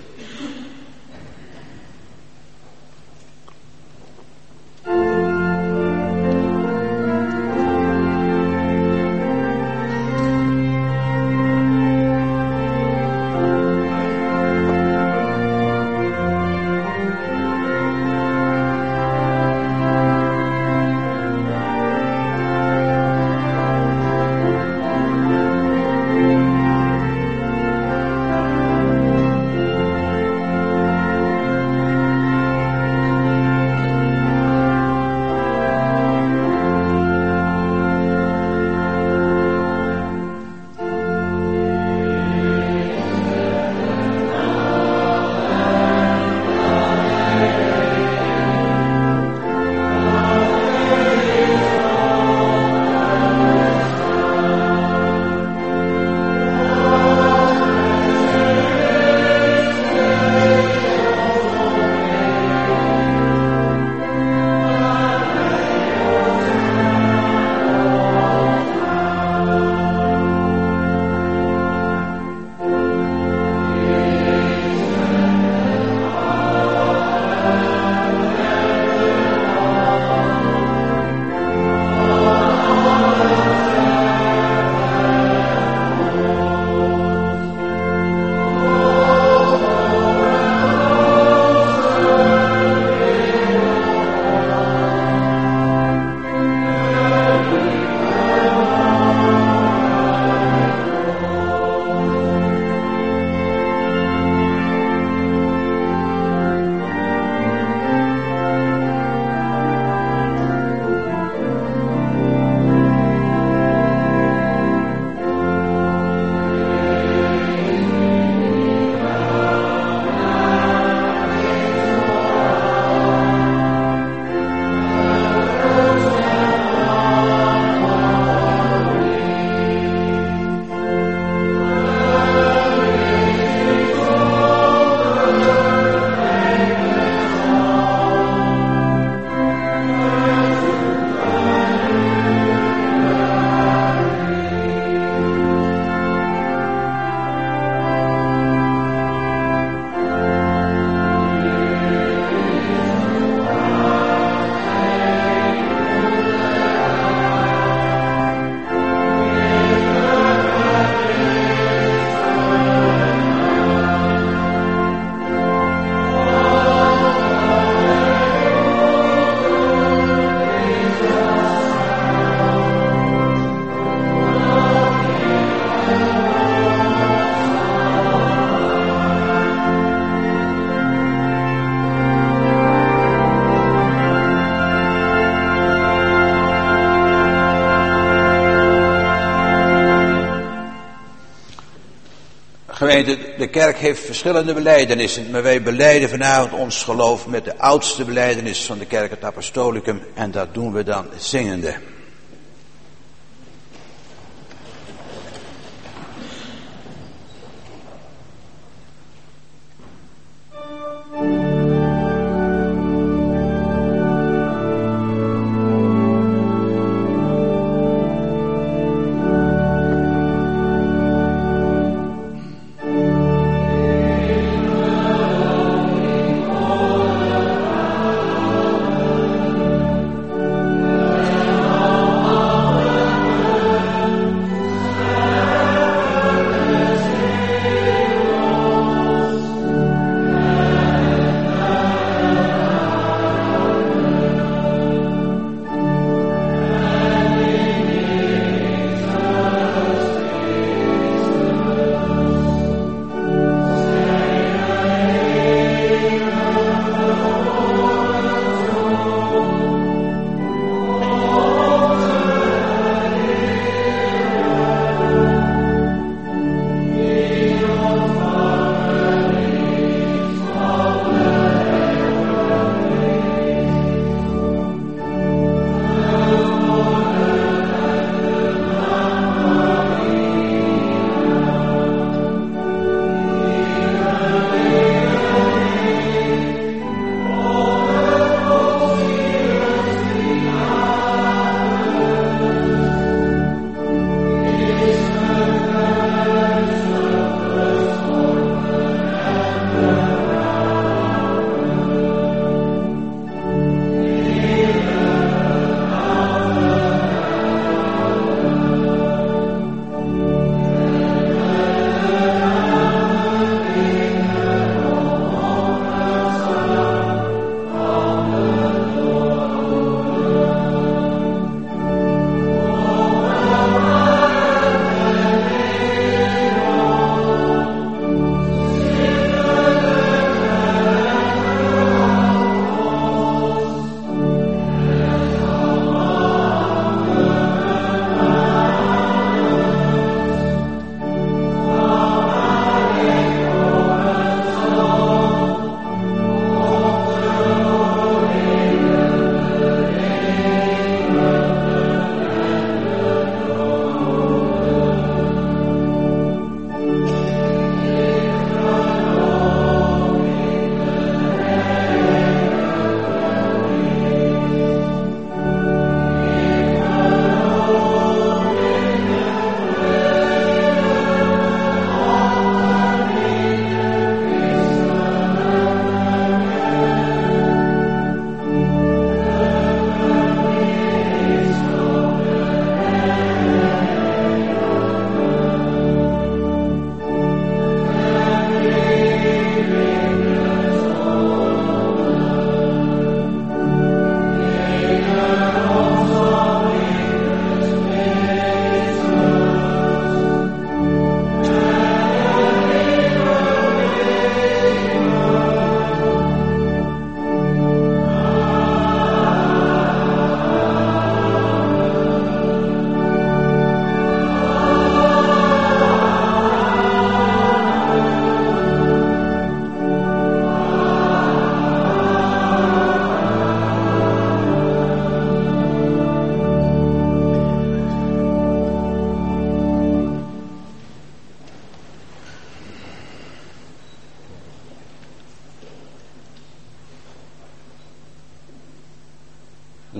Gemeente, de kerk heeft verschillende belijdenissen, maar wij belijden vanavond ons geloof met de oudste belijdenis van de kerk, het Apostolicum, en dat doen we dan zingende.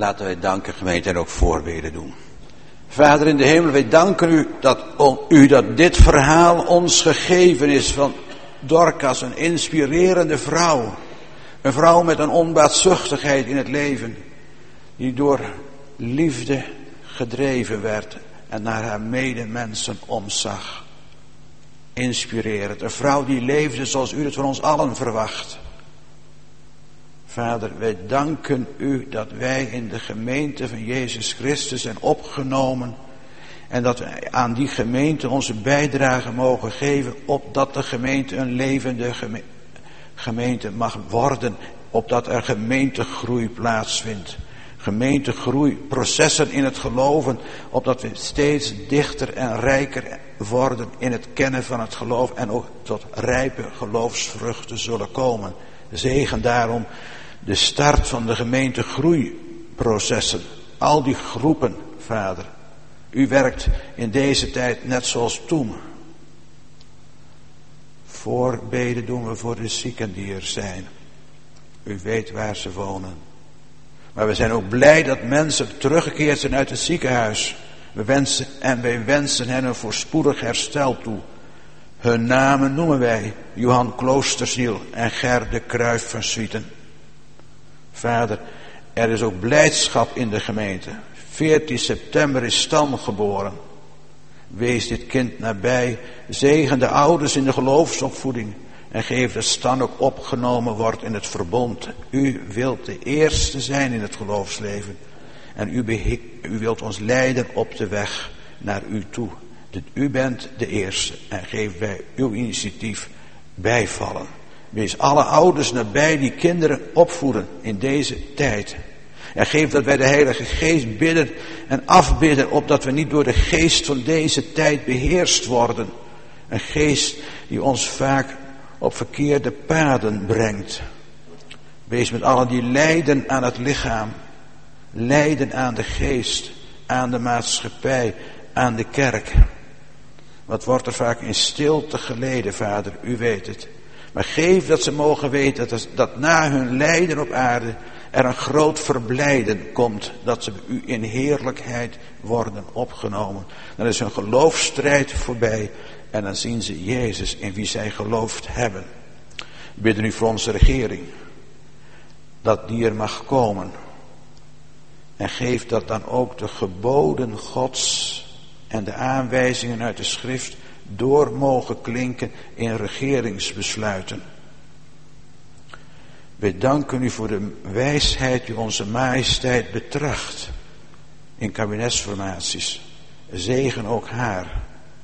Laten wij danken, gemeente, en ook voorbeden doen. Vader in de hemel, wij danken u dat, u dat dit verhaal ons gegeven is van Dorcas, een inspirerende vrouw. Een vrouw met een onbaatzuchtigheid in het leven, die door liefde gedreven werd en naar haar medemensen omzag. Inspirerend. Een vrouw die leefde zoals u het van ons allen verwacht. Vader, wij danken u dat wij in de gemeente van Jezus Christus zijn opgenomen. En dat wij aan die gemeente onze bijdrage mogen geven, opdat de gemeente een levende geme- gemeente mag worden. Opdat er gemeentegroei plaatsvindt. Gemeentegroei, processen in het geloven, opdat we steeds dichter en rijker worden in het kennen van het geloof en ook tot rijpe geloofsvruchten zullen komen. Zegen daarom de start van de gemeentegroeiprocessen. Al die groepen, Vader. U werkt in deze tijd net zoals toen. Voorbeden doen we voor de zieken die er zijn. U weet waar ze wonen. Maar we zijn ook blij dat mensen teruggekeerd zijn uit het ziekenhuis. We wensen, en wij wensen hen een voorspoedig herstel toe. Hun namen noemen wij Johan Kloosterziel en Ger de Kruijf van Swieten. Vader, er is ook blijdschap in de gemeente. veertien september is Stan geboren. Wees dit kind nabij. Zegen de ouders in de geloofsopvoeding. En geef dat Stan ook opgenomen wordt in het verbond. U wilt de eerste zijn in het geloofsleven. En u, behe- u wilt ons leiden op de weg naar u toe. Dat u bent de eerste. En geef wij uw initiatief bijvallen. Wees alle ouders nabij die kinderen opvoeden in deze tijd. En geef dat wij de Heilige Geest bidden en afbidden, opdat we niet door de geest van deze tijd beheerst worden. Een geest die ons vaak op verkeerde paden brengt. Wees met allen die lijden aan het lichaam, lijden aan de geest, aan de maatschappij, aan de kerk. Wat wordt er vaak in stilte geleden, Vader, u weet het. Maar geef dat ze mogen weten dat, dat na hun lijden op aarde er een groot verblijden komt. Dat ze bij u in heerlijkheid worden opgenomen. Dan is hun geloofsstrijd voorbij. En dan zien ze Jezus in wie zij geloofd hebben. We bidden u voor onze regering. Dat die er mag komen. En geef dat dan ook de geboden Gods en de aanwijzingen uit de schrift door mogen klinken in regeringsbesluiten. Wij danken u voor de wijsheid die onze majesteit betracht in kabinetsformaties. Zegen ook haar.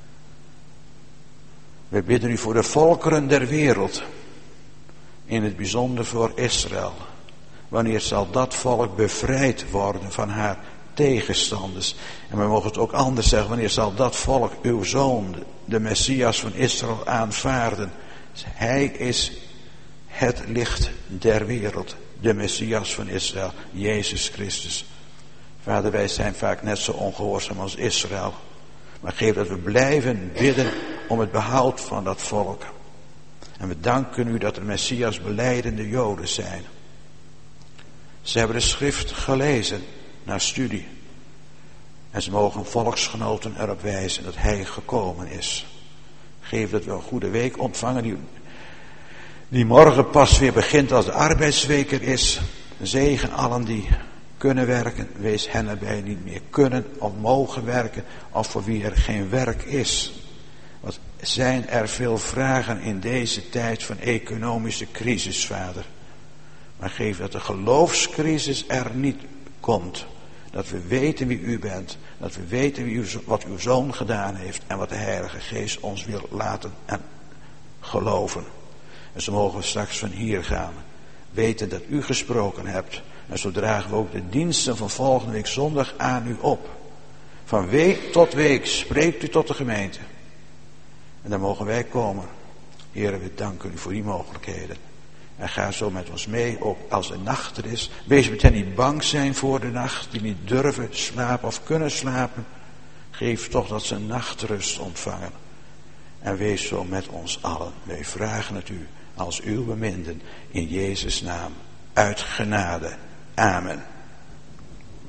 Wij bidden u voor de volkeren der wereld, in het bijzonder voor Israël. Wanneer zal dat volk bevrijd worden van haar tegenstanders? En we mogen het ook anders zeggen, wanneer zal dat volk uw zoon, de Messias van Israël, aanvaarden? Hij is het licht der wereld, de Messias van Israël, Jezus Christus. Vader, wij zijn vaak net zo ongehoorzaam als Israël. Maar geef dat we blijven bidden om het behoud van dat volk. En we danken u dat de Messias belijdende Joden zijn. Ze hebben de schrift gelezen naar studie. En ze mogen volksgenoten erop wijzen dat hij gekomen is. Geef dat we een goede week ontvangen die, die morgen pas weer begint als de arbeidsweek er is. Zegen allen die kunnen werken. Wees hen erbij niet meer kunnen of mogen werken of voor wie er geen werk is. Want zijn er veel vragen in deze tijd van economische crisis, Vader. Maar geef dat de geloofscrisis er niet komt. Dat we weten wie u bent. Dat we weten wie u, wat uw Zoon gedaan heeft. En wat de Heilige Geest ons wil laten en geloven. En zo mogen we straks van hier gaan. Weten dat u gesproken hebt. En zo dragen we ook de diensten van volgende week zondag aan u op. Van week tot week spreekt u tot de gemeente. En dan mogen wij komen. Heren, we danken u voor die mogelijkheden. En ga zo met ons mee, ook als de nacht er is. Wees met hen die bang zijn voor de nacht, die niet durven slapen of kunnen slapen. Geef toch dat ze een nachtrust ontvangen. En wees zo met ons allen. Wij vragen het u als uw beminden in Jezus' naam. Uit genade. Amen.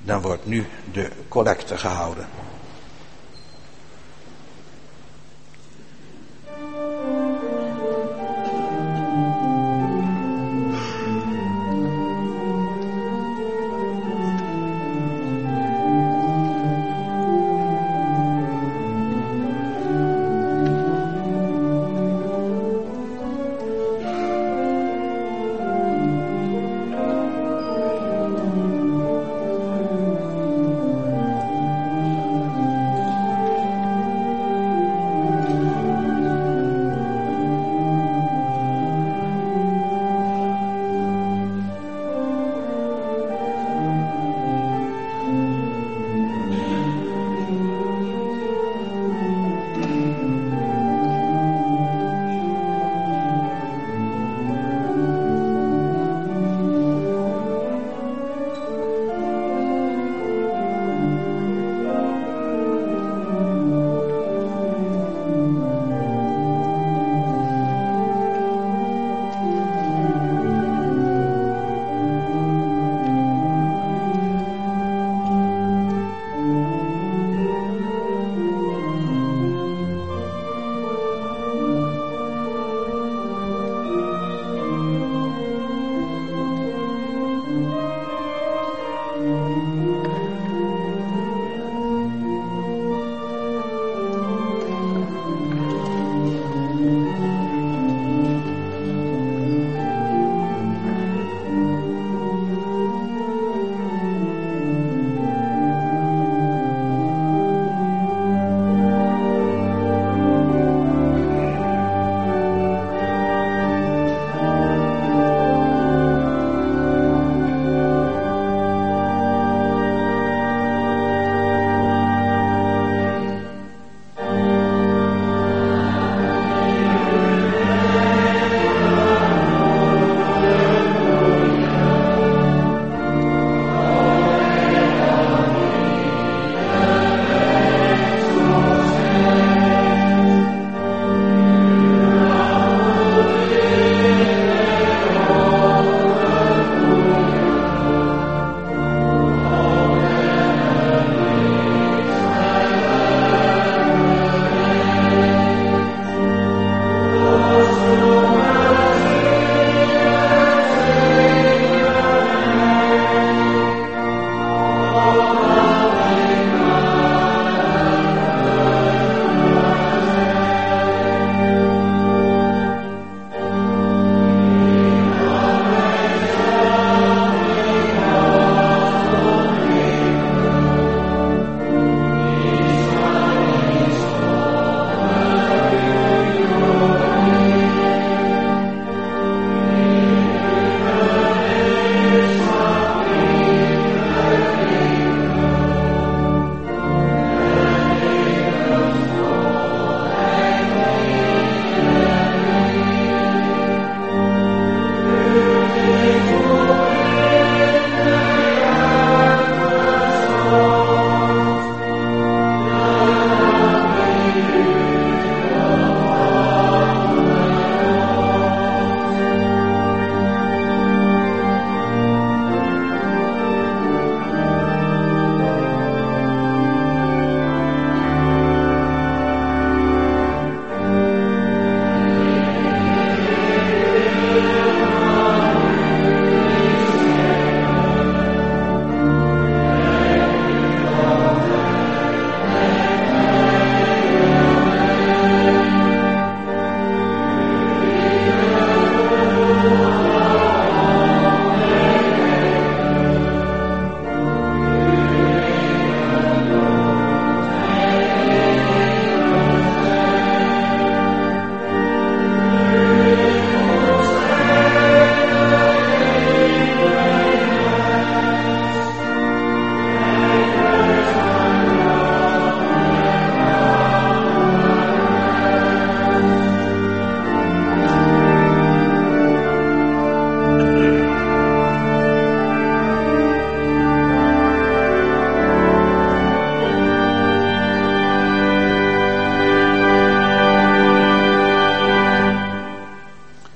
Dan wordt nu de collecte gehouden.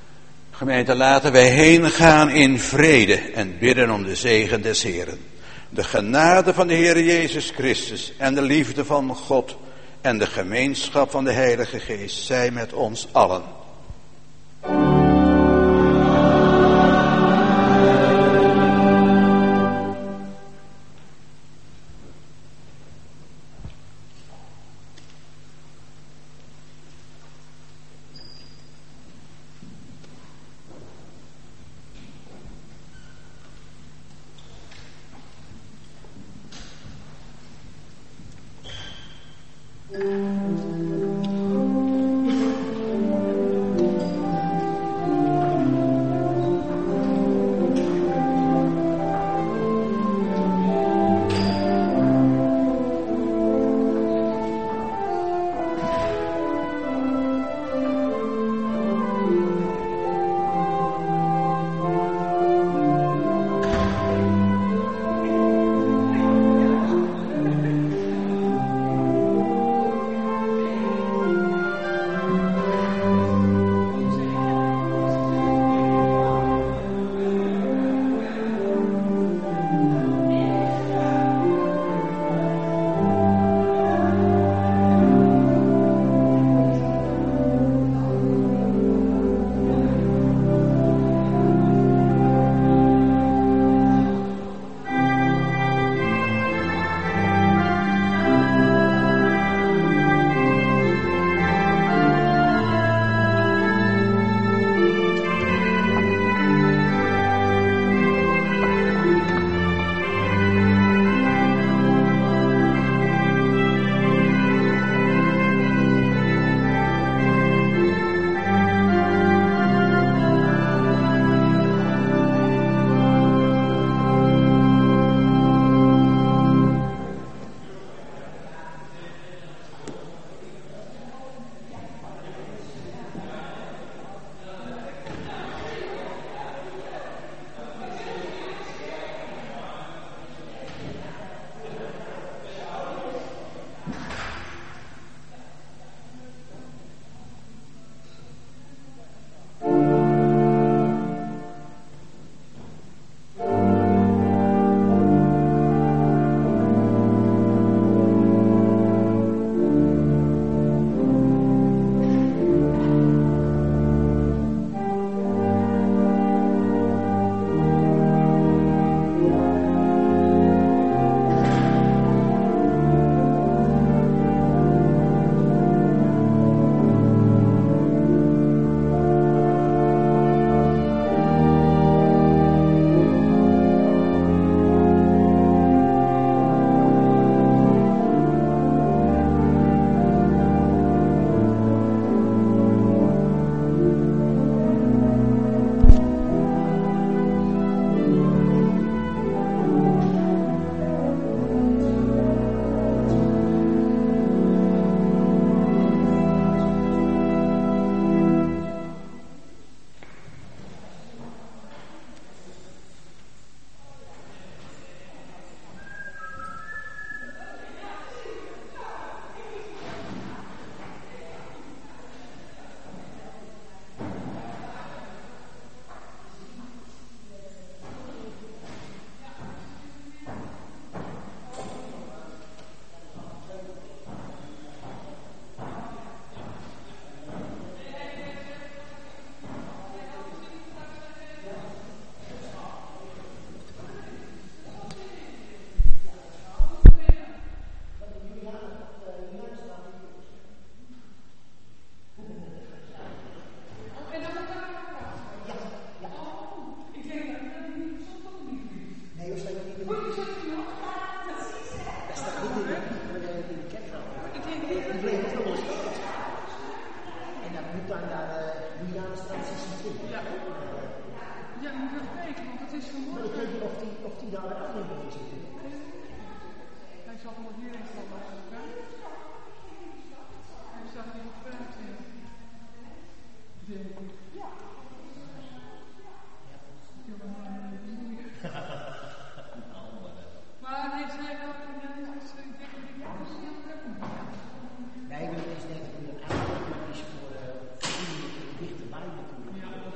Gemeente, laten wij heen gaan in vrede en bidden om de zegen des Heren. De genade van de Heer Jezus Christus en de liefde van God en de gemeenschap van de Heilige Geest zij met ons allen.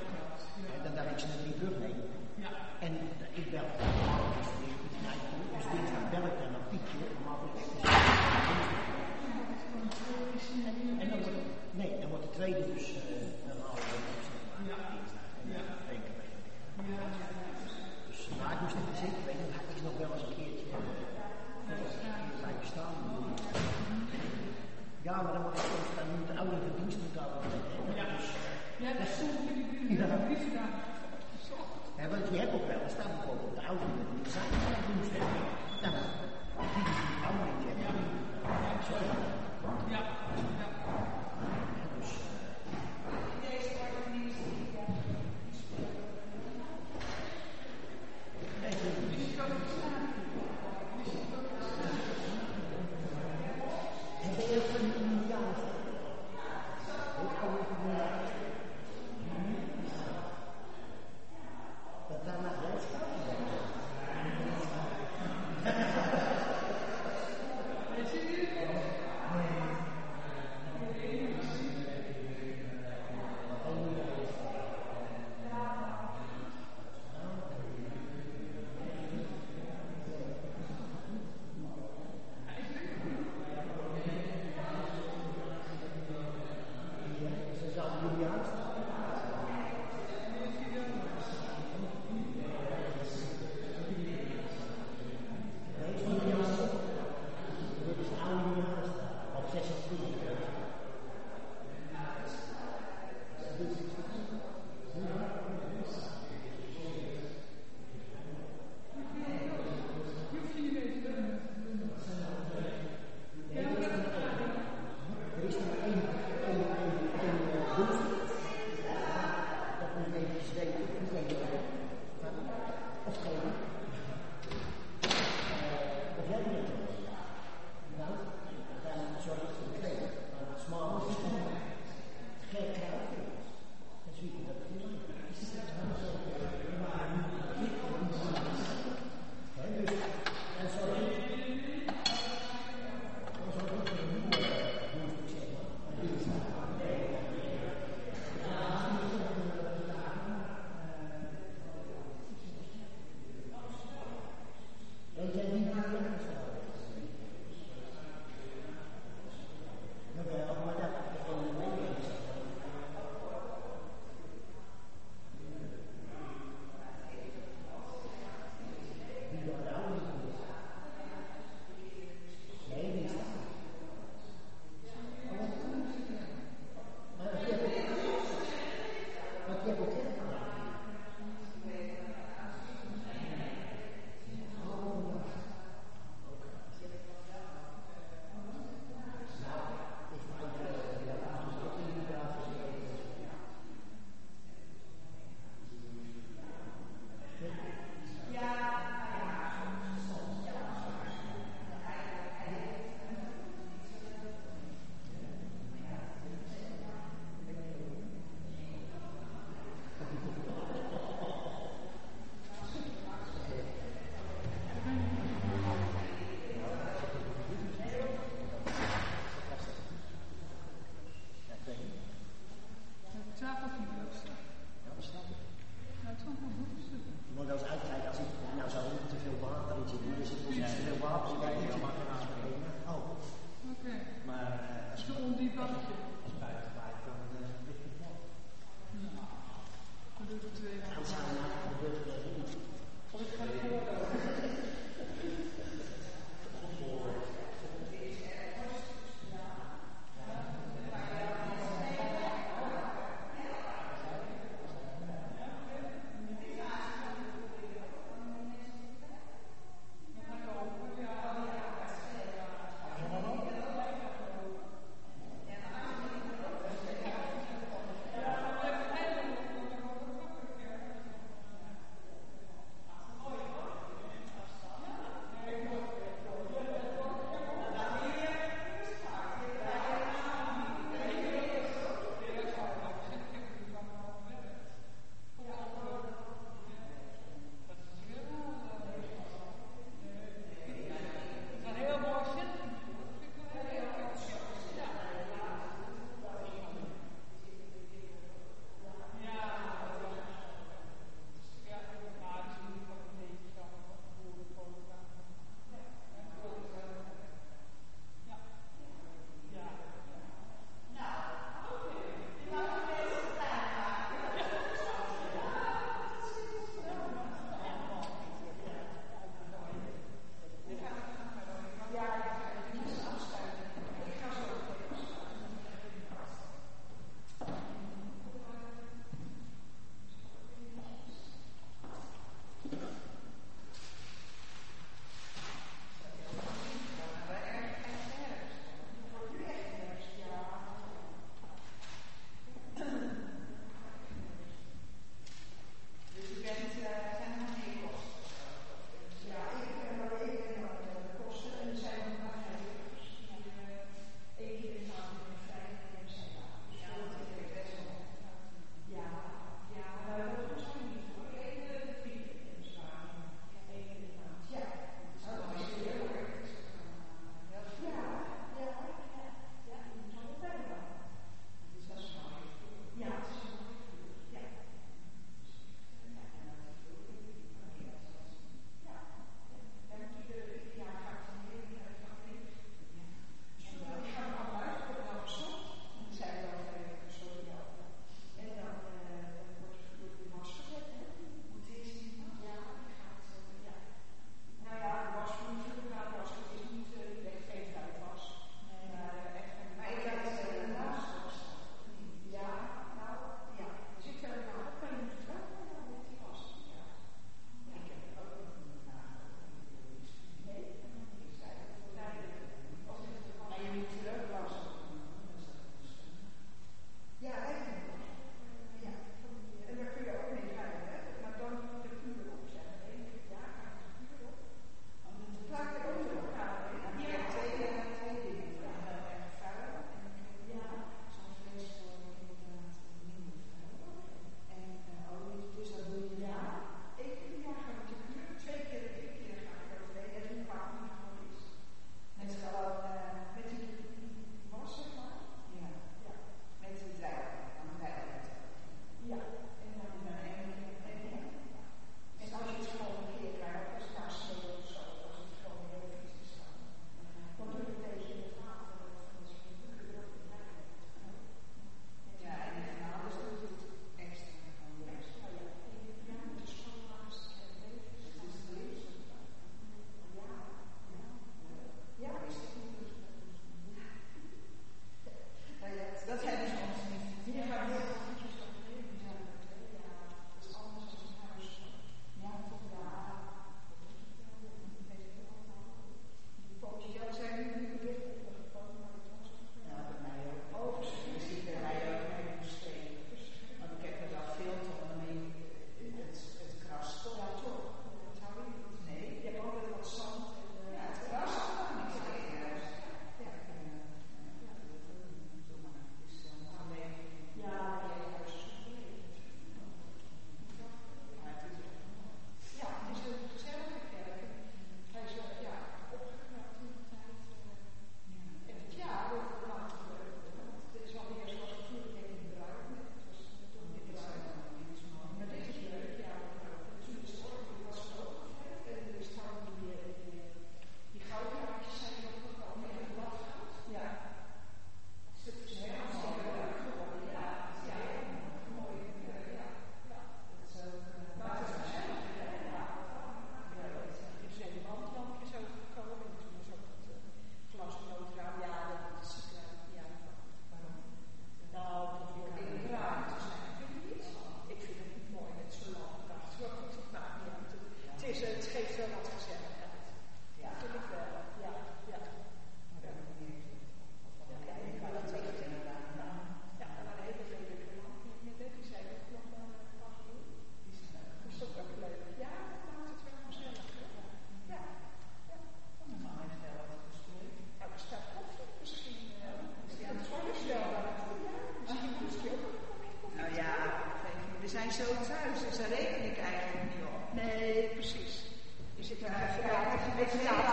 En ik bel, dus wapen bij je mag je aanspreken. Oh. Oké. Maar uh, als je ondiep bankje. Als buiten waait, dan ligt het wel. Dan doe ik twee wapen. Dan gaan we naar de deur. Of ik ga het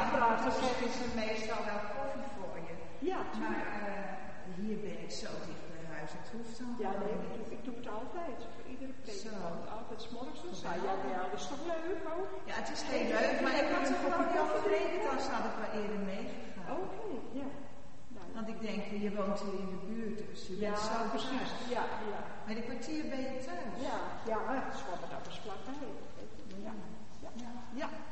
vraagt, dan krijg je is er meestal wel koffie voor je. Ja, maar uh, hier ben ik zo dicht bij huis, het hoeft dan. Ja, nee, ik doe, ik doe het altijd. Voor iedere predikant. Altijd 's morgens. Dus ja, ja, ja, dat is toch leuk ook? Ja, het is heel leuk, maar ik had een kopje koffie drinken, dan had ik wel eerder meegegaan. Oké, okay, ja. Nou, want ik denk, je woont hier in de buurt, dus je ja, bent zo precies. thuis. Ja, ja. Met een kwartier ben je thuis. Ja, ja, het is wel dat is vlakbij. Ja, ja, ja. ja.